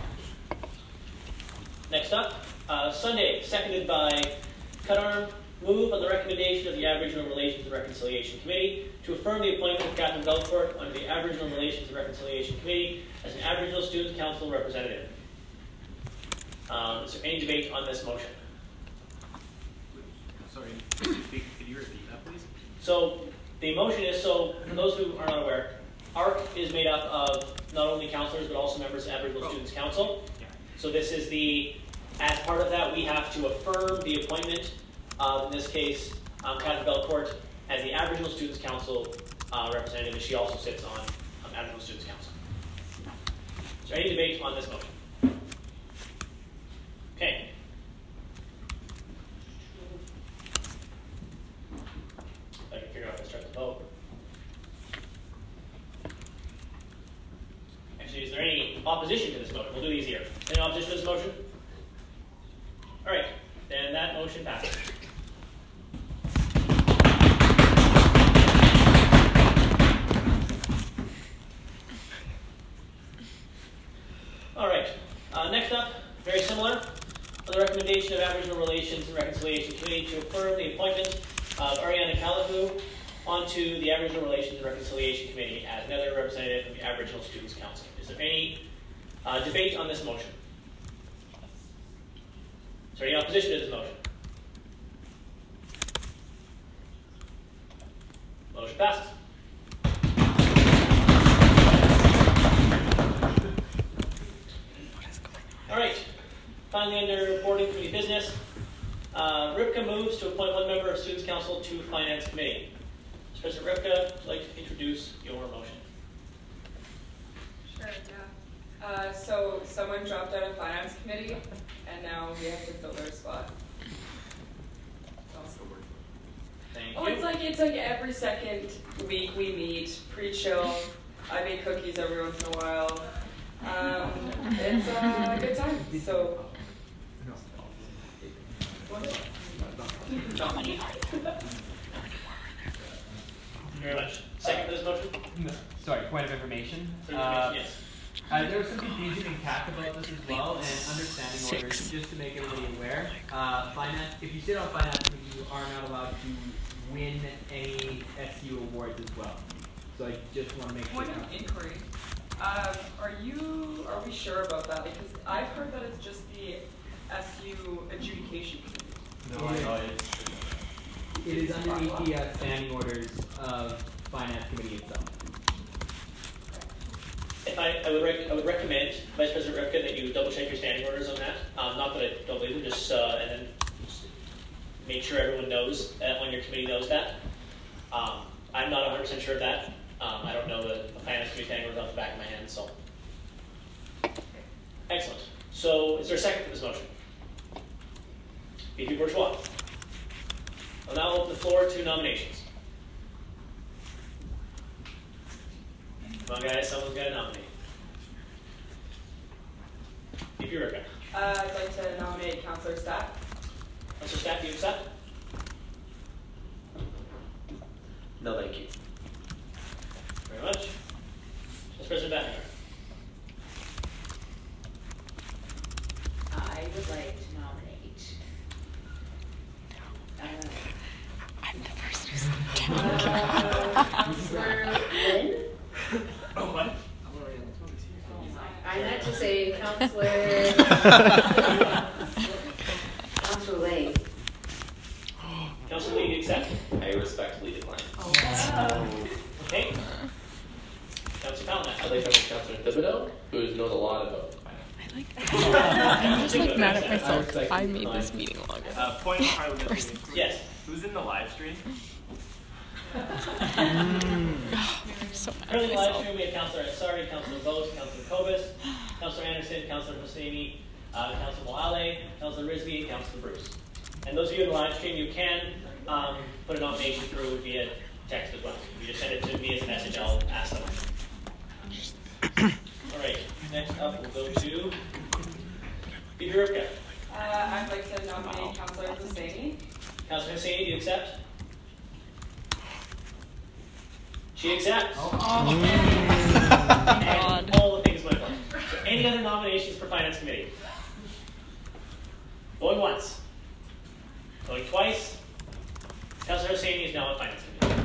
Next up, uh, Sunday, seconded by Cutarm, move on the recommendation of the Aboriginal Relations and Reconciliation Committee to affirm the appointment of Catherine Belcourt under the Aboriginal Relations and Reconciliation Committee as an Aboriginal Students' Council representative. Um, is there any debate on this motion? Sorry, could you repeat that, please? So the motion is, so for those who are not aware, A R C is made up of not only councillors but also members of Aboriginal oh. Students' Council. Yeah. So this is the, as part of that, we have to affirm the appointment of, in this case, um, Catherine Belcourt as the Aboriginal Students' Council uh, representative, and she also sits on um, Aboriginal Students' Council. Is there any debate on this motion? Okay. opposition to this motion? We'll do it easier. Any opposition to this motion? All right, then that motion passes. All right, uh, next up, very similar, on the recommendation of Aboriginal Relations and Reconciliation Committee to affirm the appointment of Ariana Califu onto the Aboriginal Relations and Reconciliation Committee as another representative of the Aboriginal Students' Council. Is there any uh, debate on this motion? Is there any opposition to this motion? Motion passes. All right. Finally, under reporting committee business, uh, Rivka moves to appoint one member of Students' Council to Finance Committee. Mister President Rivka, would you like to introduce your motion? Sure, yeah. Uh, so someone dropped out of Finance Committee, and now we have to fill their spot. Thank oh, you. it's like it's like every second week we meet, pre-chill. I make cookies every once in a while. Um, it's a good time. So. Thank you very much. Second for this motion? No, sorry, point of information. For Uh, information, yes. Uh, there was some confusion in C A C about this as well, and understanding orders, just to make everybody aware. Uh, finance, if you sit on finance committee, you are not allowed to win any S U awards as well. So I just want to make sure. Point of inquiry. Um, are you? Are we sure about that? Because I've heard that it's just the S U adjudication committee. No, I know it. It is underneath the uh, standing orders of finance committee itself. If I, I, would rec- I would recommend, Vice President Rivka, that you double check your standing orders on that. Um, not that I don't believe them, just uh, and then just make sure everyone knows, uh, on your committee knows that. Um, I'm not one hundred percent sure of that. Um, I don't know the, the finance committee standing orders off the back of my hand, so. Excellent. So, is there a second for this motion? V P Bourgeois. I'll now open the floor to nominations. Come on, guys, someone's got to nominate. V P Rivka. Uh, I'd like to nominate Councillor Stack. Councillor Stack, do you accept? No, thank you. Very much. Vice President Battinger. I would like to nominate. Uh, I'm the person who's down. Uh, Councillor Lynn? Oh, what? I meant to say Councillor. Councillor Lay. Councillor Lee, do you accept? I respectfully decline. Oh, wow. Okay. Councillor Palmer. I'd like to nominate Councillor Thibodeau, who knows a lot about I like that. I'm just like mad at myself because I made this meeting longer. Uh, point of parliamentary. Yes. Who's in the live stream? Mm. Oh, I'm so mad at Currently live myself. stream, we have Councillor Ansari, Councillor Bose, Councillor Kobus, Councillor Anderson, Councillor Hosseini, uh, Councillor Moale, Councillor Rizvi, and Councillor Bruce. And those of you in the live stream, you can um, put a nomination through via text as well. You just send it to me as a message, I'll ask them. All right, next up we'll go to V P Rivka. Uh, I'd like to nominate Councillor Hosseini. Councillor Hosseini, do you accept? She accepts. Oh. And all the things went well. So any other nominations for Finance Committee? Going once. Going twice. Councillor Hosseini is now on Finance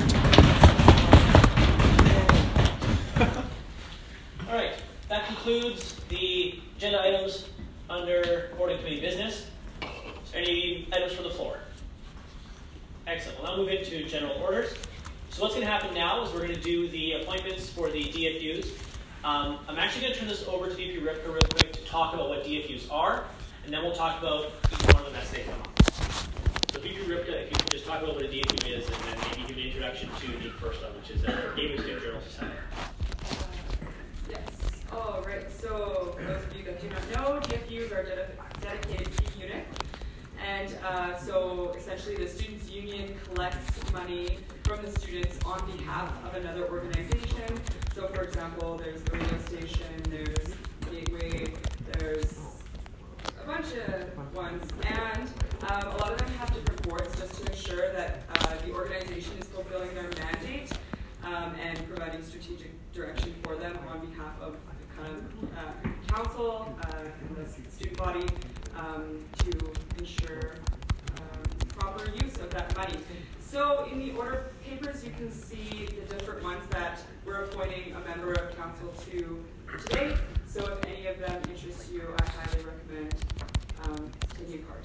Committee. All right, that concludes the agenda items under Boarding Committee business. Is there any items from the floor? Excellent. We'll now move into general orders. So what's going to happen now is we're going to do the appointments for the D F Us. Um, I'm actually going to turn this over to V P Rivka real quick to talk about what D F Us are, and then we'll talk about each one of them as they come up. So V P Rivka, if you can just talk about what a D F U is, and then maybe give an introduction to the first one, which is a Gaming State Journal Society. Yes. Oh, right. So, for those of you that do not know, D F Us are ded- dedicated fee units. And uh, so, essentially, the Students' Union collects money from the students on behalf of another organization. So, for example, there's the radio station, there's Gateway, there's a bunch of ones, and um, a lot of them have different boards just to ensure that uh, the organization is fulfilling their mandate um, and providing strategic direction for them on behalf of the kind of, uh, council uh, and the student body um, to ensure um, proper use of that money. So in the order papers, you can see the different ones that we're appointing a member of council to today. So if any of them interest you, I highly recommend um, taking part.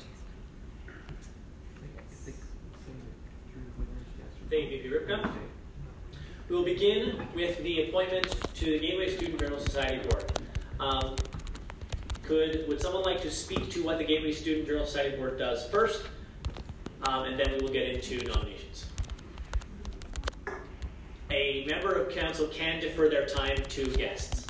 Thank you, Ripka. We will begin with the appointment to the Gateway Student Journal Society Board. Um, could, would someone like to speak to what the Gateway Student Journal Society Board does first? Um, and then we will get into nominations. A member of council can defer their time to guests.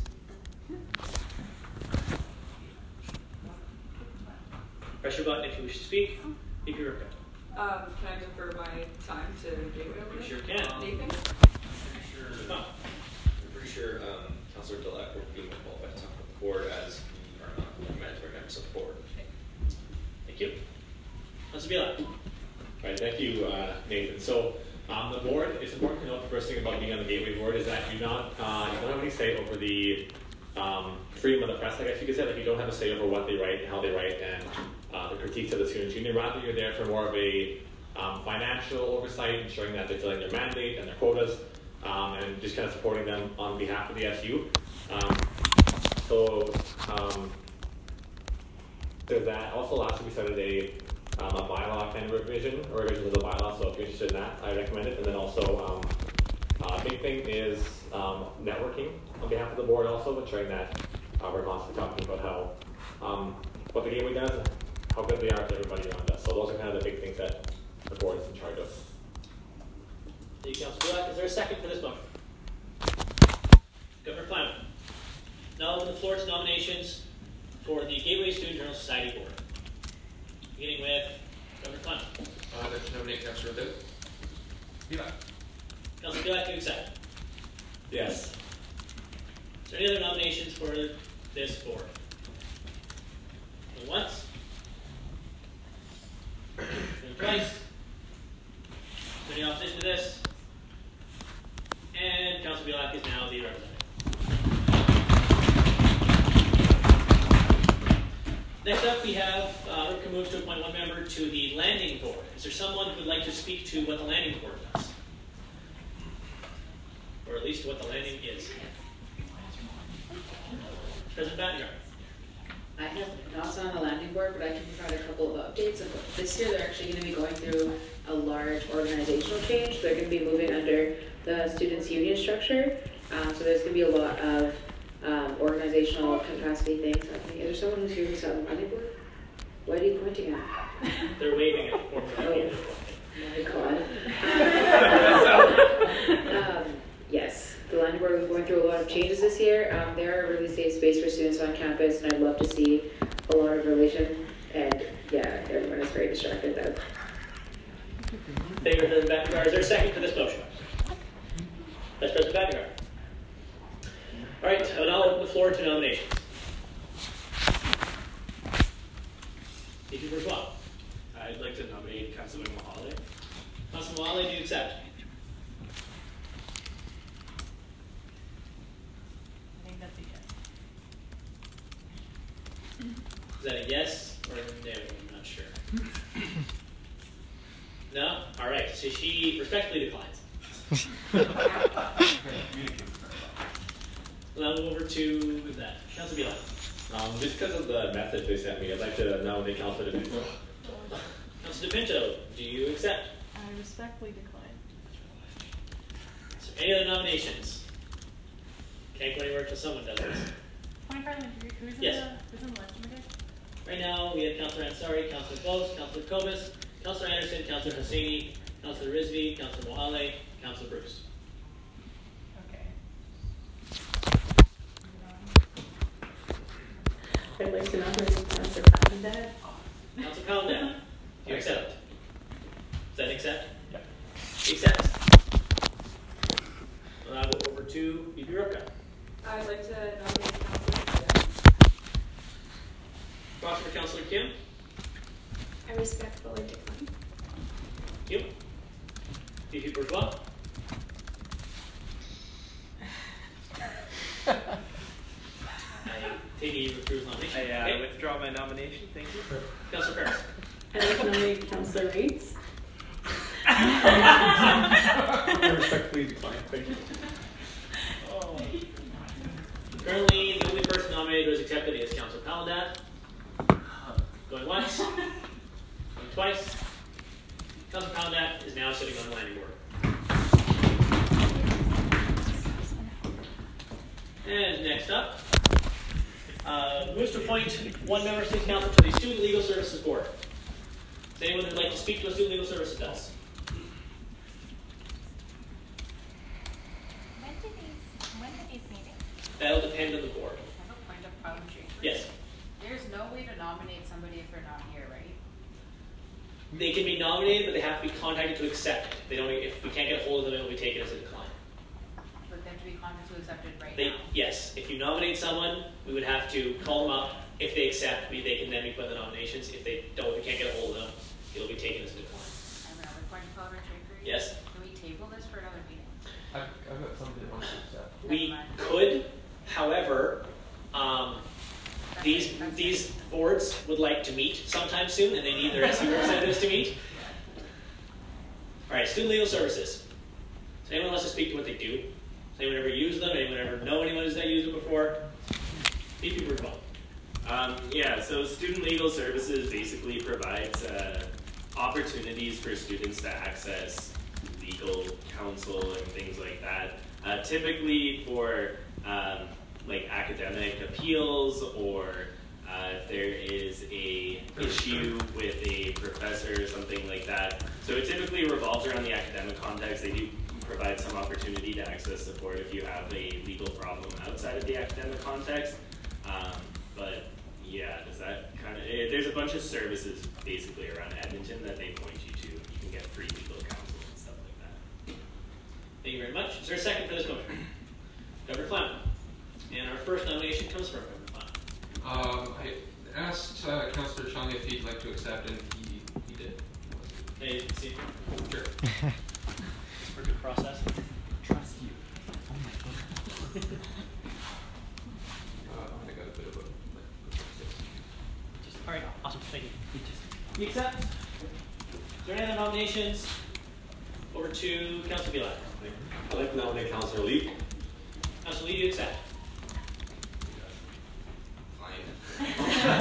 Press your button if you wish to speak. V P Ripka. Um, can I defer my time to Gateway over there? You sure can. Nathan? Pretty sure, I'm pretty sure um, Councillor Delac will be qualified to talk with the board as we are not mandatory members of the board. Thank you. Councillor Bielak. Right, thank you, uh, Nathan. So, um, the board, it's important to note the first thing about being on the Gateway board is that you not uh, you don't have any say over the um, freedom of the press, I guess you could say. Like, you don't have a say over what they write and how they write and uh, the critiques of the students union. Rather, you're there for more of a um, financial oversight, ensuring that they're filling their mandate and their quotas, um, and just kind of supporting them on behalf of the S U. Um, so, um, there's that. Also, last week we started a Um, a bylaw kind of revision, or revision of the bylaw, so if you're interested in that, I recommend it. And then also, um, uh, big thing is um, networking on behalf of the board also, ensuring that uh, we're constantly talking about how, um, what the Gateway does and how good they are to everybody around us. So those are kind of the big things that the board is in charge of. Thank you, Councilor Bielak. Is there a second for this motion? Governor Clement. Now open the floor to nominations for the Gateway Student Journal Society Board. Beginning with Governor Clement. Uh, I'd like to nominate Councillor Bielak. Councilor Bielak, do you accept? Yes. Is there any other nominations for this board? Going once? Going twice? Is there any opposition to this? And Councilor Bielak is now the representative. Next up, we have uh, Ripka moves to appoint one member to the Landing Board. Is there someone who would like to speak to what the Landing Board does? Or at least what the landing is? President Battengardt. I have not on the Landing Board, but I can provide a couple of updates. This year, they're actually going to be going through a large organizational change. They're going to be moving under the students' union structure. Um, so there's going to be a lot of Um, organizational capacity things happening. Is there someone who's here who's on the Landing Board? What are you pointing at? They're waving at the former Oh, my God. um, yes, the Landing Board is going through a lot of changes this year. Um, they are a really safe space for students on campus, and I'd love to see a lot of relation. And yeah, everyone is very distracted though. Thank you, President Battengardt. Is there a second for this motion? Vice President Battengardt. All right, I will now open the floor to nominations. V P Bourgeois. I'd like to nominate Councilor Mohale. Councilor Mohale, do you accept? I think that's a yes. Is that a yes or a no? I'm not sure. No? All right, so she respectfully declines. We'll now move over to that. Councilor Bielak. Um, just because of the message they sent me, I'd like to nominate Councilor DePinto. Councilor DePinto, do you accept? I respectfully decline. So any other nominations? Can't go anywhere until someone does this. Point parliamentary, who's in Yes. the, who's in the election committee? Right now, we have Councilor Ansari, Councilor Close, Councilor Kobus, Councilor Anderson, Councilor Hosseini, Councilor Rizvi, Councilor Mohale, Councilor Bruce. I'd like to nominate Councilor Palandad. Councilor Palandad, do you accept? Does that accept? Yeah. He accepts. We'll now go over to V P Ripka. I'd like to nominate Councilor Councillor Kim. I respectfully decline. Thank you. V P Bourgeois. I take it you withdrew his nomination. I uh, Okay. withdraw my nomination. Thank you. Councillor Paris. I'd like to nominate Councillor Reitz. I respectfully decline. Thank you. Oh. Currently, the only person nominated who is accepted is Councillor Paladat. Going once. Going twice. Councillor Paladat is now sitting on the landing board. And next up, uh, moves to appoint one member of City Council to the Student Legal Services Board. Is anyone who'd like to speak to a Student Legal Services bills? When do these, when do these meetings? That'll depend on the board. I have a point of parliamentary. Yes. There's no way to nominate somebody if they're not here, right? They can be nominated, but they have to be contacted to accept. They don't. If we can't get a hold of them, it will be taken as a decline. But they have to be contacted to accepted right They, now. yes, if you nominate someone, we would have to call them up. If they accept, we, they can then be put in the nominations. If they don't, we can't get a hold of them, it'll be taken as a decline. I have another point of parliamentary. Yes? Can we table this for another meeting? I've, I've got somebody that wants to accept. We could, however, um, these these boards would like to meet sometime soon, and they need their S U representatives to meet. All right, student legal services. Does anyone wants to speak to what they do? Has anyone ever used them? Anyone ever know anyone who's used it before? V P Bourgeois. Um, yeah, so Student Legal Services basically provides uh, opportunities for students to access legal counsel and things like that. Uh, typically for um, like academic appeals, or uh, if there is a issue with a professor or something like that. So it typically revolves around the academic context. They do provide some opportunity to access support if you have a legal problem outside of the academic context. Um, but yeah, does that kind of, there's a bunch of services basically around Edmonton that they point you to. You can get free legal counsel and stuff like that. Thank you very much. Is there a second for this motion? Governor Flam. And our first nomination comes from Governor Flam. Um, I asked uh, Councillor Chung if he'd like to accept, and he, he did. Hey, see. Sure. It's for good process. Trust you. Oh my god. uh, I got a bit of a. Just, all right, awesome. Thank you. You accept? Is there any other nominations? Over to Councillor Gillard. I'd like to nominate Councillor Lee. Councillor Lee, do you accept? Point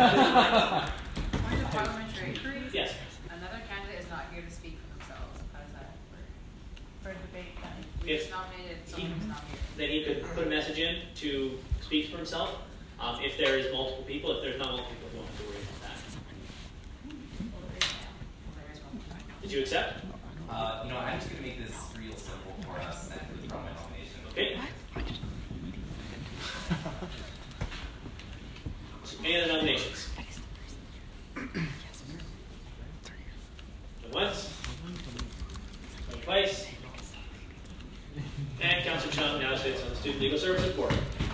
of parliamentary. Yes. Another candidate is not here to speak for themselves. How does that work? For debate, then. We If just nominated he- someone who's not here. Then he could put a message in to speak for himself. Um, if there is multiple people, if there's not multiple people, we don't have to worry about that. Did you accept? Uh, you know, I'm just going to make this real simple for us and withdraw my nomination. Okay. Any other nominations? Going once. Going twice. And Councillor Chung now sits on the Student Legal Services Board.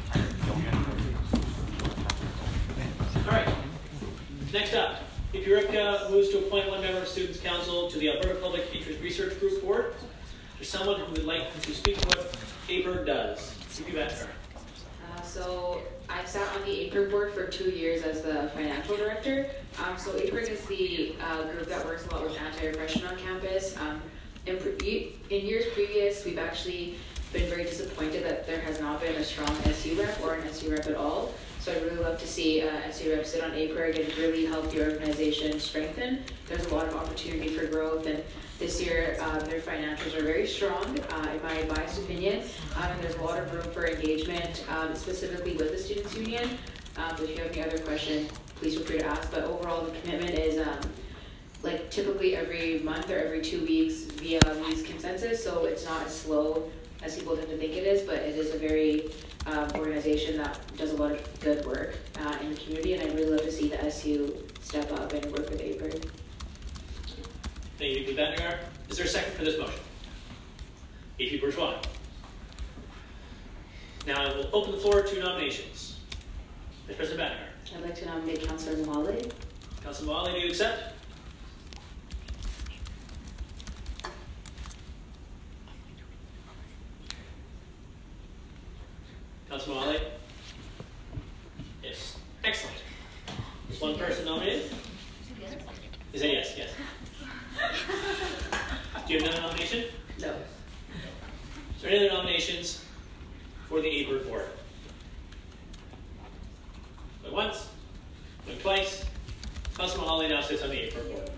All right. Next up, V P Ripka moves to appoint one member of Students' Council to the Alberta Public Interest Research Group Board. There's someone who would like to speak to what A P I R G does. V P Batner. Uh, so I sat on the A P I R G board for two years as the financial director. Um, so A P I R G is the uh, group that works a lot with anti-repression on campus. Um, in, pre- in years previous, we've actually been very disappointed that there has not been a strong S U rep or an S U rep at all. So I'd really love to see uh, S U rep sit on A P I R G and really help the organization strengthen. There's a lot of opportunity for growth, and this year um, their financials are very strong, uh, in my biased opinion, um, and there's a lot of room for engagement, um, specifically with the Students' Union. Um, if you have any other questions, please feel free to ask, but overall the commitment is um, like typically every month or every two weeks via these consensus, so it's not as slow as people tend to think it is, but it is a very um, organization that does a lot of good work uh, in the community, and I'd really love to see the S U step up and work with A P I R G. Thank you, V P Batner. Is there a second for this motion? V P Bourgeois. Now we'll open the floor to nominations. Vice President Batner. I'd like to nominate Councillor Mohale. Councilor Wally, do you accept? Councilor Wally? Yes. Excellent. Is one person nominated? Is that yes? Yes. Do you have another nomination? No. Is there any other nominations for the A-Bird board? Going once, going twice. Councilor Mahali now sits on the A-Bird board.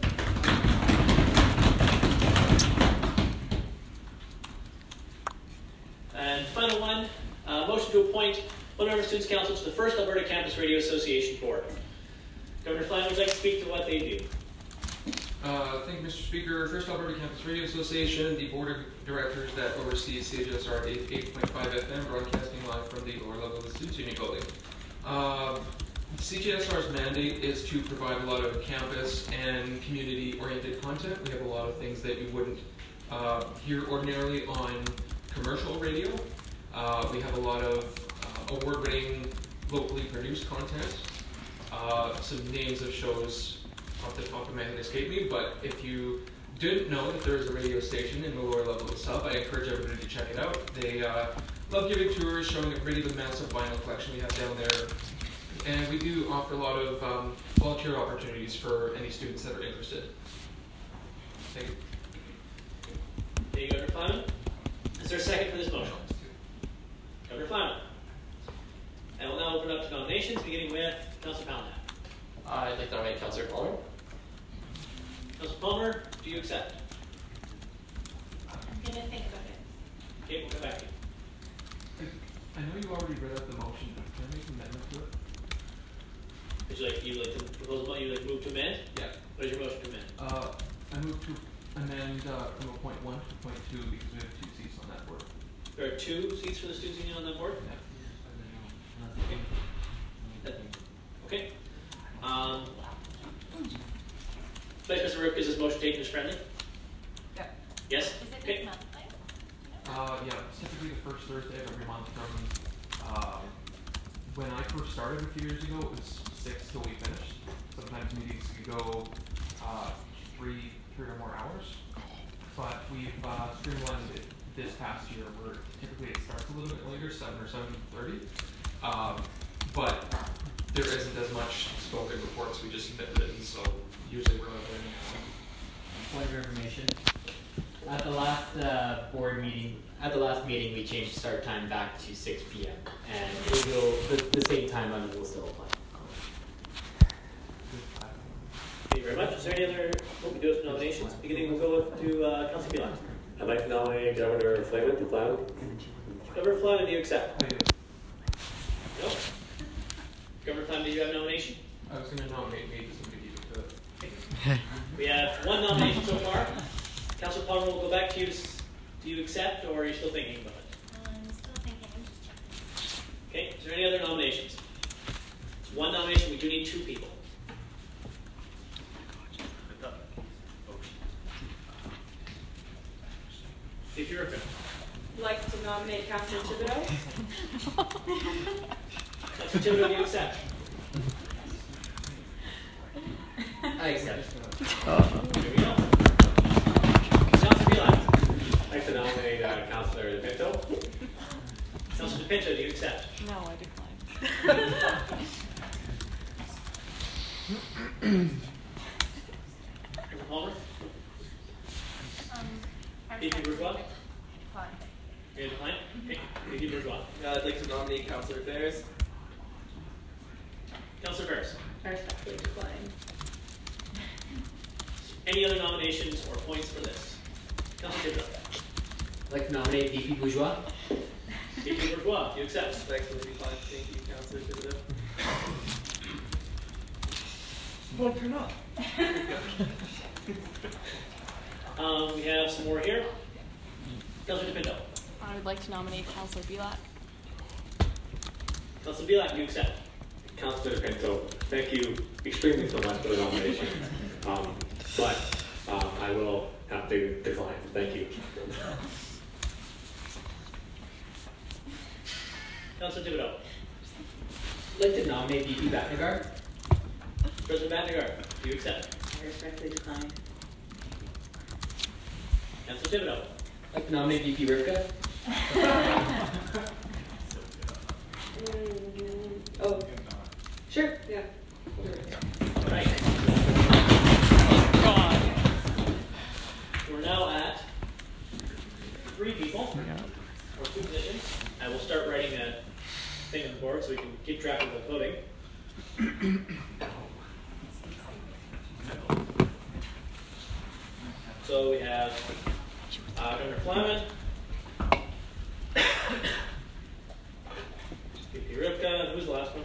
And final one, uh, motion to appoint one member of Students' Council to the first Alberta Campus Radio Association board. Governor Flynn, would you like to speak to what they do? Uh, thank you, Mister Speaker. First Alberta Campus Radio Association, the board of directors that oversees C H S R eighty-eight point five F M, broadcasting live from the lower level of the Students' Union building. Uh, C J S R's mandate is to provide a lot of campus and community-oriented content. We have a lot of things that you wouldn't uh, hear ordinarily on commercial radio. Uh, we have a lot of uh, award-winning, locally produced content. Uh, some names of shows off the top of my head escape me, but if you didn't know that there is a radio station in the lower level of the sub, I encourage everybody to check it out. They uh, love giving tours, showing really the massive vinyl collection we have down there. And we do offer a lot of um, volunteer opportunities for any students that are interested. Thank you. Thank you, Governor Flyman. Is there a second for this motion? Governor Flyman. I will now open up to nominations, beginning with Councilor Palmer. I'd like to nominate Councilor Palmer. Councilor Palmer, do you accept? I'm going to think about it. Okay, we'll come back to you. I know you already read out the motion, but can I make an amendment to it? Would you like, you like to propose, you like move to amend? Yeah. What is your motion to amend? Uh, I move to amend uh, from a point one to point two because we have two seats on that board. There are two seats for the Students' Union on that board? Yeah. Okay. Okay. Um, Vice President Rook, is this motion taken as friendly? Yeah. Yes? Is it Okay. monthly? Uh, yeah, it's typically the first Thursday of every month from uh, when I first started a few years ago, it was six till we finished. Sometimes meetings could go uh, three, three or more hours. But we've uh, streamlined it this past year where typically it starts a little bit later, seven or seven thirty. Um, but there isn't as much spoken reports, we just submit written, so usually we're not doing it. Point of information. At the last uh, board meeting, at the last meeting, we changed start time back to six p m and it will, the, the same time limit will still apply. Thank you very much. Is there any other, what we do with nominations? Beginning, we'll go with, to uh, Councilor Bilan. I'd like to nominate Governor Flamen to Flamen. Governor Flyman, do you accept? I do. No. Governor Flyman, do you have a nomination? I was going to nominate me because I'm going to give it to We have one nomination so far. Councilor Palmer, we'll go back to you. Do you accept, or are you still thinking about it? I'm still thinking. I'm just checking. Okay. Is there any other nominations? It's one nomination. We do need two people. If you're a fan. I'd like to nominate Councilor Thibodeau. Councilor Thibodeau, do you accept? I accept. Here we go. Councilor Bilan. I'd like to nominate uh, Councilor Pinto. Councilor Pinto, do you accept? No, I decline. Councilor Palmer? Um, I'm P P Bourgeois? Fine. You're decline? Okay. P P Bourgeois. Uh, I'd like to nominate Councilor Ferris. Councilor Ferris. Respectfully decline. Any other nominations or points for this? Councilor Thibodeau. I'd like to nominate V P Bourgeois. P P Bourgeois, do you accept? Respectfully decline. Thank you, Councilor Thibodeau. Well, turn up. um, we have some more here. Councilor Pinto. I would like to nominate Councilor Bilat. Councilor Bilat, do you accept? Councilor Pinto, thank you extremely so much for the nomination. Um, but um, I will have to decline. Thank you. Councilor Thibodeau. I'd like to nominate V P Batnagar. President Vandergaard, do you accept? I respectfully decline. Councilor Thibodeau. I'd like to nominate V P Rivka. Mm, oh, sure, yeah. All right. We're now at three people, or two positions. I will start writing a thing on the board so we can keep track of the voting. So we have uh, Governor Flamin, V P Rivka, and who's the last one?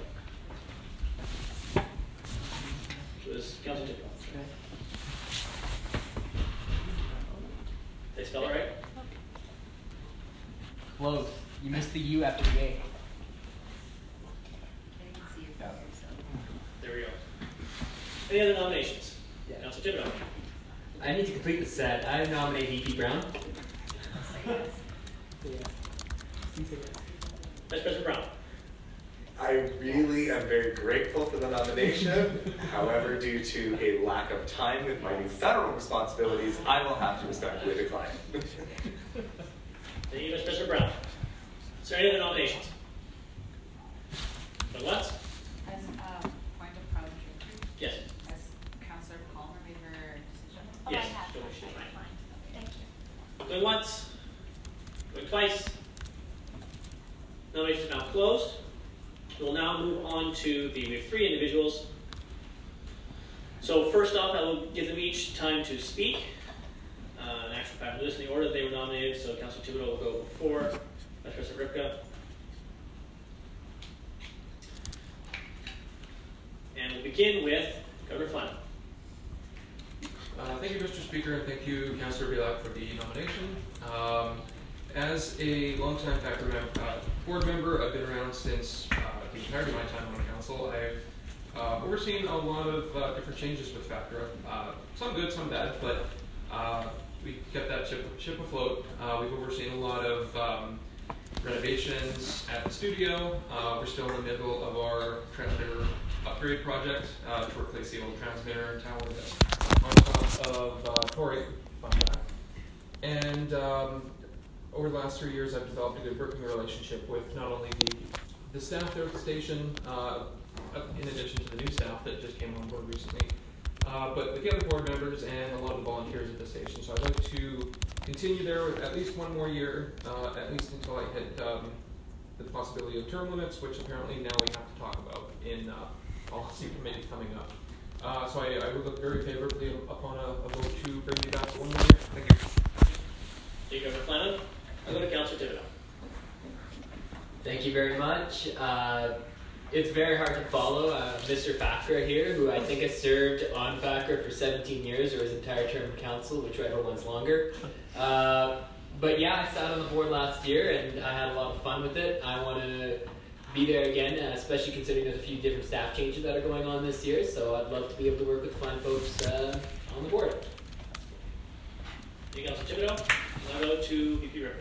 It was Councilor Thibodeau. Did I spell it right? Close. You missed the U after the A. There we go. Any other nominations? Yeah. Councilor Thibodeau. I need to complete the set. I nominate V P Brown. Vice President Brown. I really am very grateful for the nomination. However, due to a lack of time with my new federal responsibilities, I will have to respectfully decline. Thank you, Vice President Brown. Is there any other nominations? But what? As a point of parliamentary, Yes. as Councillor Palmer made her decision. Oh, Yes. I have. Go I ahead. have mine. Thank you. Going once. Going twice. Nominations are now closed. We'll now move on to the, we have three individuals. So first off, I will give them each time to speak. Uh, in actual fact, this is the order they were nominated, so Councilor Thibodeau will go before Vice President Rivka. And we'll begin with Governor Flamin. Uh, thank you, Mister Speaker, and thank you, Councillor Bielak, for the nomination. Um, as a longtime Factor mem uh, board member, I've been around since uh, the entirety of my time on council. I've uh, overseen a lot of uh, different changes with Factor, uh, some good, some bad, but uh, we kept that ship, ship afloat. Uh, we've overseen a lot of um, renovations at the studio. Uh, we're still in the middle of our transmitter upgrade project uh, to replace the old transmitter tower that's on top of uh, Torrey. And um, over the last three years, I've developed a good working relationship with not only the, the staff there at the station, uh, in addition to the new staff that just came on board recently, uh, but with the other board members and a lot of the volunteers at the station. So I'd like to continue there at least one more year, uh, at least until I hit um, the possibility of term limits, which apparently now we have to talk about in uh, policy committee coming up. Uh, so I, I would look very favorably upon a, a vote to bring me back one more year. Thank you. Thank you, Governor Flamin. I'll go to Councilor Thibodeau. Thank you very much. Uh, it's very hard to follow uh, Mister Fakra here, who I think has served on Fakra for seventeen years, or his entire term of council, whichever one's longer. Uh, but yeah, I sat on the board last year, and I had a lot of fun with it. I want to be there again, uh, especially considering there's a few different staff changes that are going on this year, so I'd love to be able to work with fine folks uh, on the board. Thank you, Councilor Thibodeau. I'll go to V P Rivka.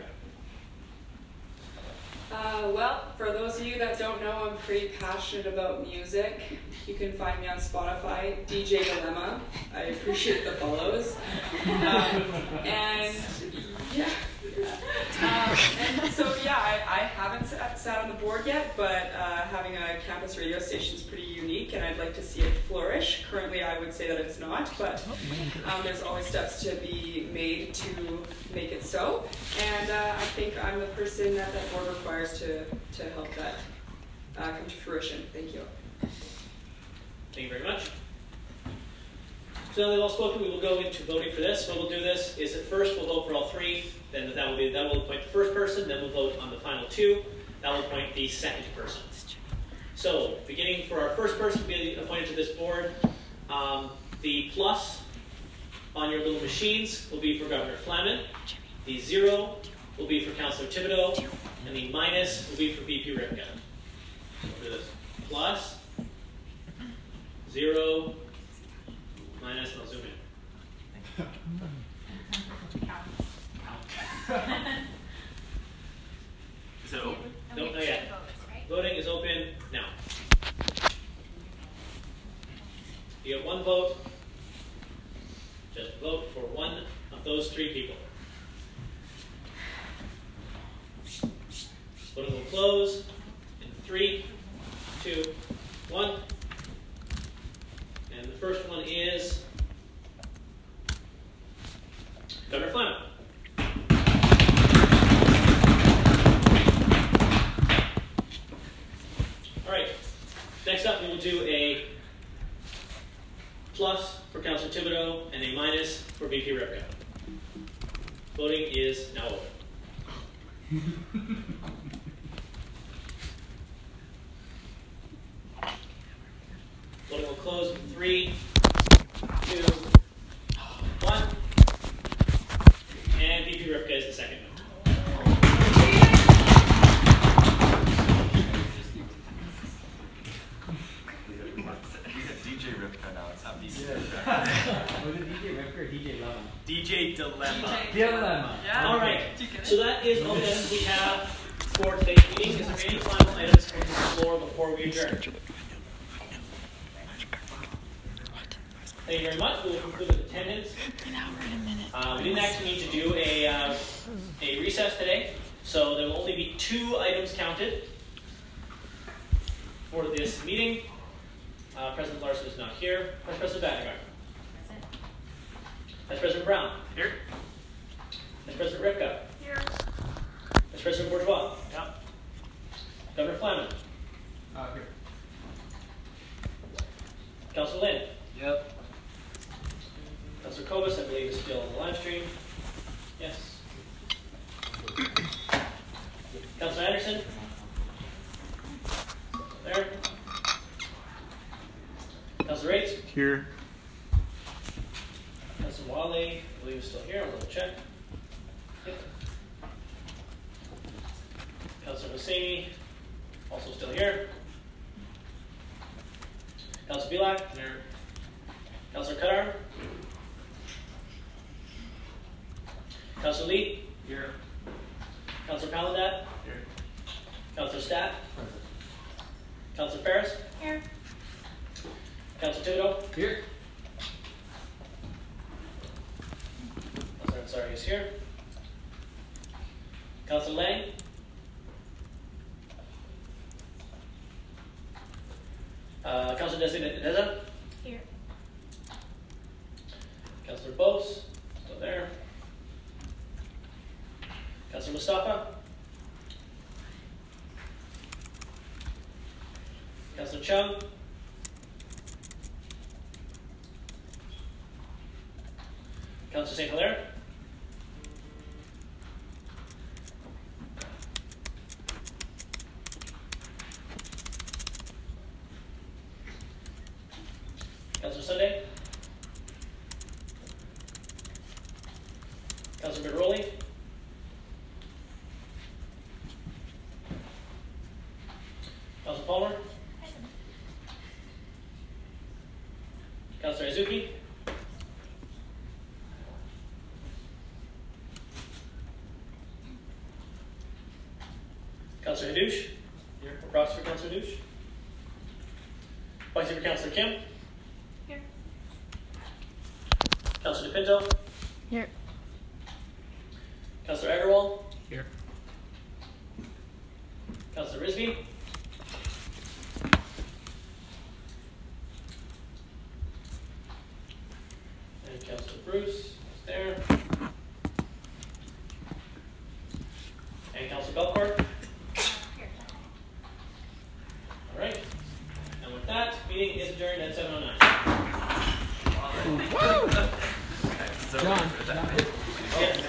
Uh, well, for those of you that don't know, I'm pretty passionate about music. You can find me on Spotify, D J Dilemma. I appreciate the follows. Um, and yeah. Um, and so yeah, I, I haven't sat, sat on the board yet, but uh, having a campus radio station is pretty unique, and I'd like to see it flourish. Currently, I would say that it's not, but um, there's always steps to be made to make it so. And uh, I think I'm the person that that board requires to to help that uh, come to fruition. Thank you. Thank you very much. So now that we've all spoken, we will go into voting for this. What we'll do this is at first we'll vote for all three. Then that will be that will appoint the first person. Then we'll vote on the final two. That will appoint the second person. So beginning for our first person to be appointed to this board, um, the plus on your little machines will be for Governor Flamin. The zero will be for Councilor Thibodeau, and the minus will be for V P Rivka. So for this plus, zero, minus, and I'll zoom in. Is it open? No, not yet. Voting is open now. one vote. Just vote for one of those three people. Voting will close in three, two, one. And the first one is Governor Flemming. All right. Next up, we will do a plus for Councillor Thibodeau and a minus for V P Ripka. Voting is now open. Voting will close in three, two, one. And V P Ripka is the second vote. D J Ripka now. It's not D J Ripka. Was it D J Ripka or D J Lemma? D J Dilemma. Dilemma. Yeah. All right. So that is all the items we have for today's meeting. Is there any final items from the floor before we adjourn? Thank you very much. We will conclude with attendance. An hour and a minute. Uh, we didn't actually need to do a uh, a recess today, so there will only be two items counted for this meeting. Uh, President Larson is not here. Vice President Vandegaard. Vice President Brown. Here. Vice President Ripka. Here. Vice President Bourgeois. Yep. Governor Flemming. Uh, here. Councilor Lynn. Yep. Councilor Kovas, I believe, is still on the live stream. Yes. Councilor Anderson. There. Councilor Rates. Here. Councilor Wale, I believe, is still here. I'll double check. Yep. Councilor Hosseini, also still here. Councilor Bilak. Here. Councilor Qatar. Councilor Lee. Here. Councilor Palandat. Here. Councilor Stat. Councilor Ferris. Here. Councilor Thibodeau. Here. Councilor Ansari is here. Councilor Lang. Uh, Councilor Designate Deza. Here. Councilor Bose, still there. Councilor Mustafa. Councilor Chung. Councilor Saint Hilaire. Councilor Sunday. Councilor Bedrolli. Councilor Palmer. Councilor Izuki. Councilor Hadouche. Here. Proxy for Councilor Hadouche. Proxy for Councilor Kim. Here. Councilor DePinto. Here. Councilor Agarwal. Here. Councilor Risby. And Councilor Bruce is there. And Councilor Belcourt. All right. And with that, meeting is adjourned at seven oh nine. John. Yes.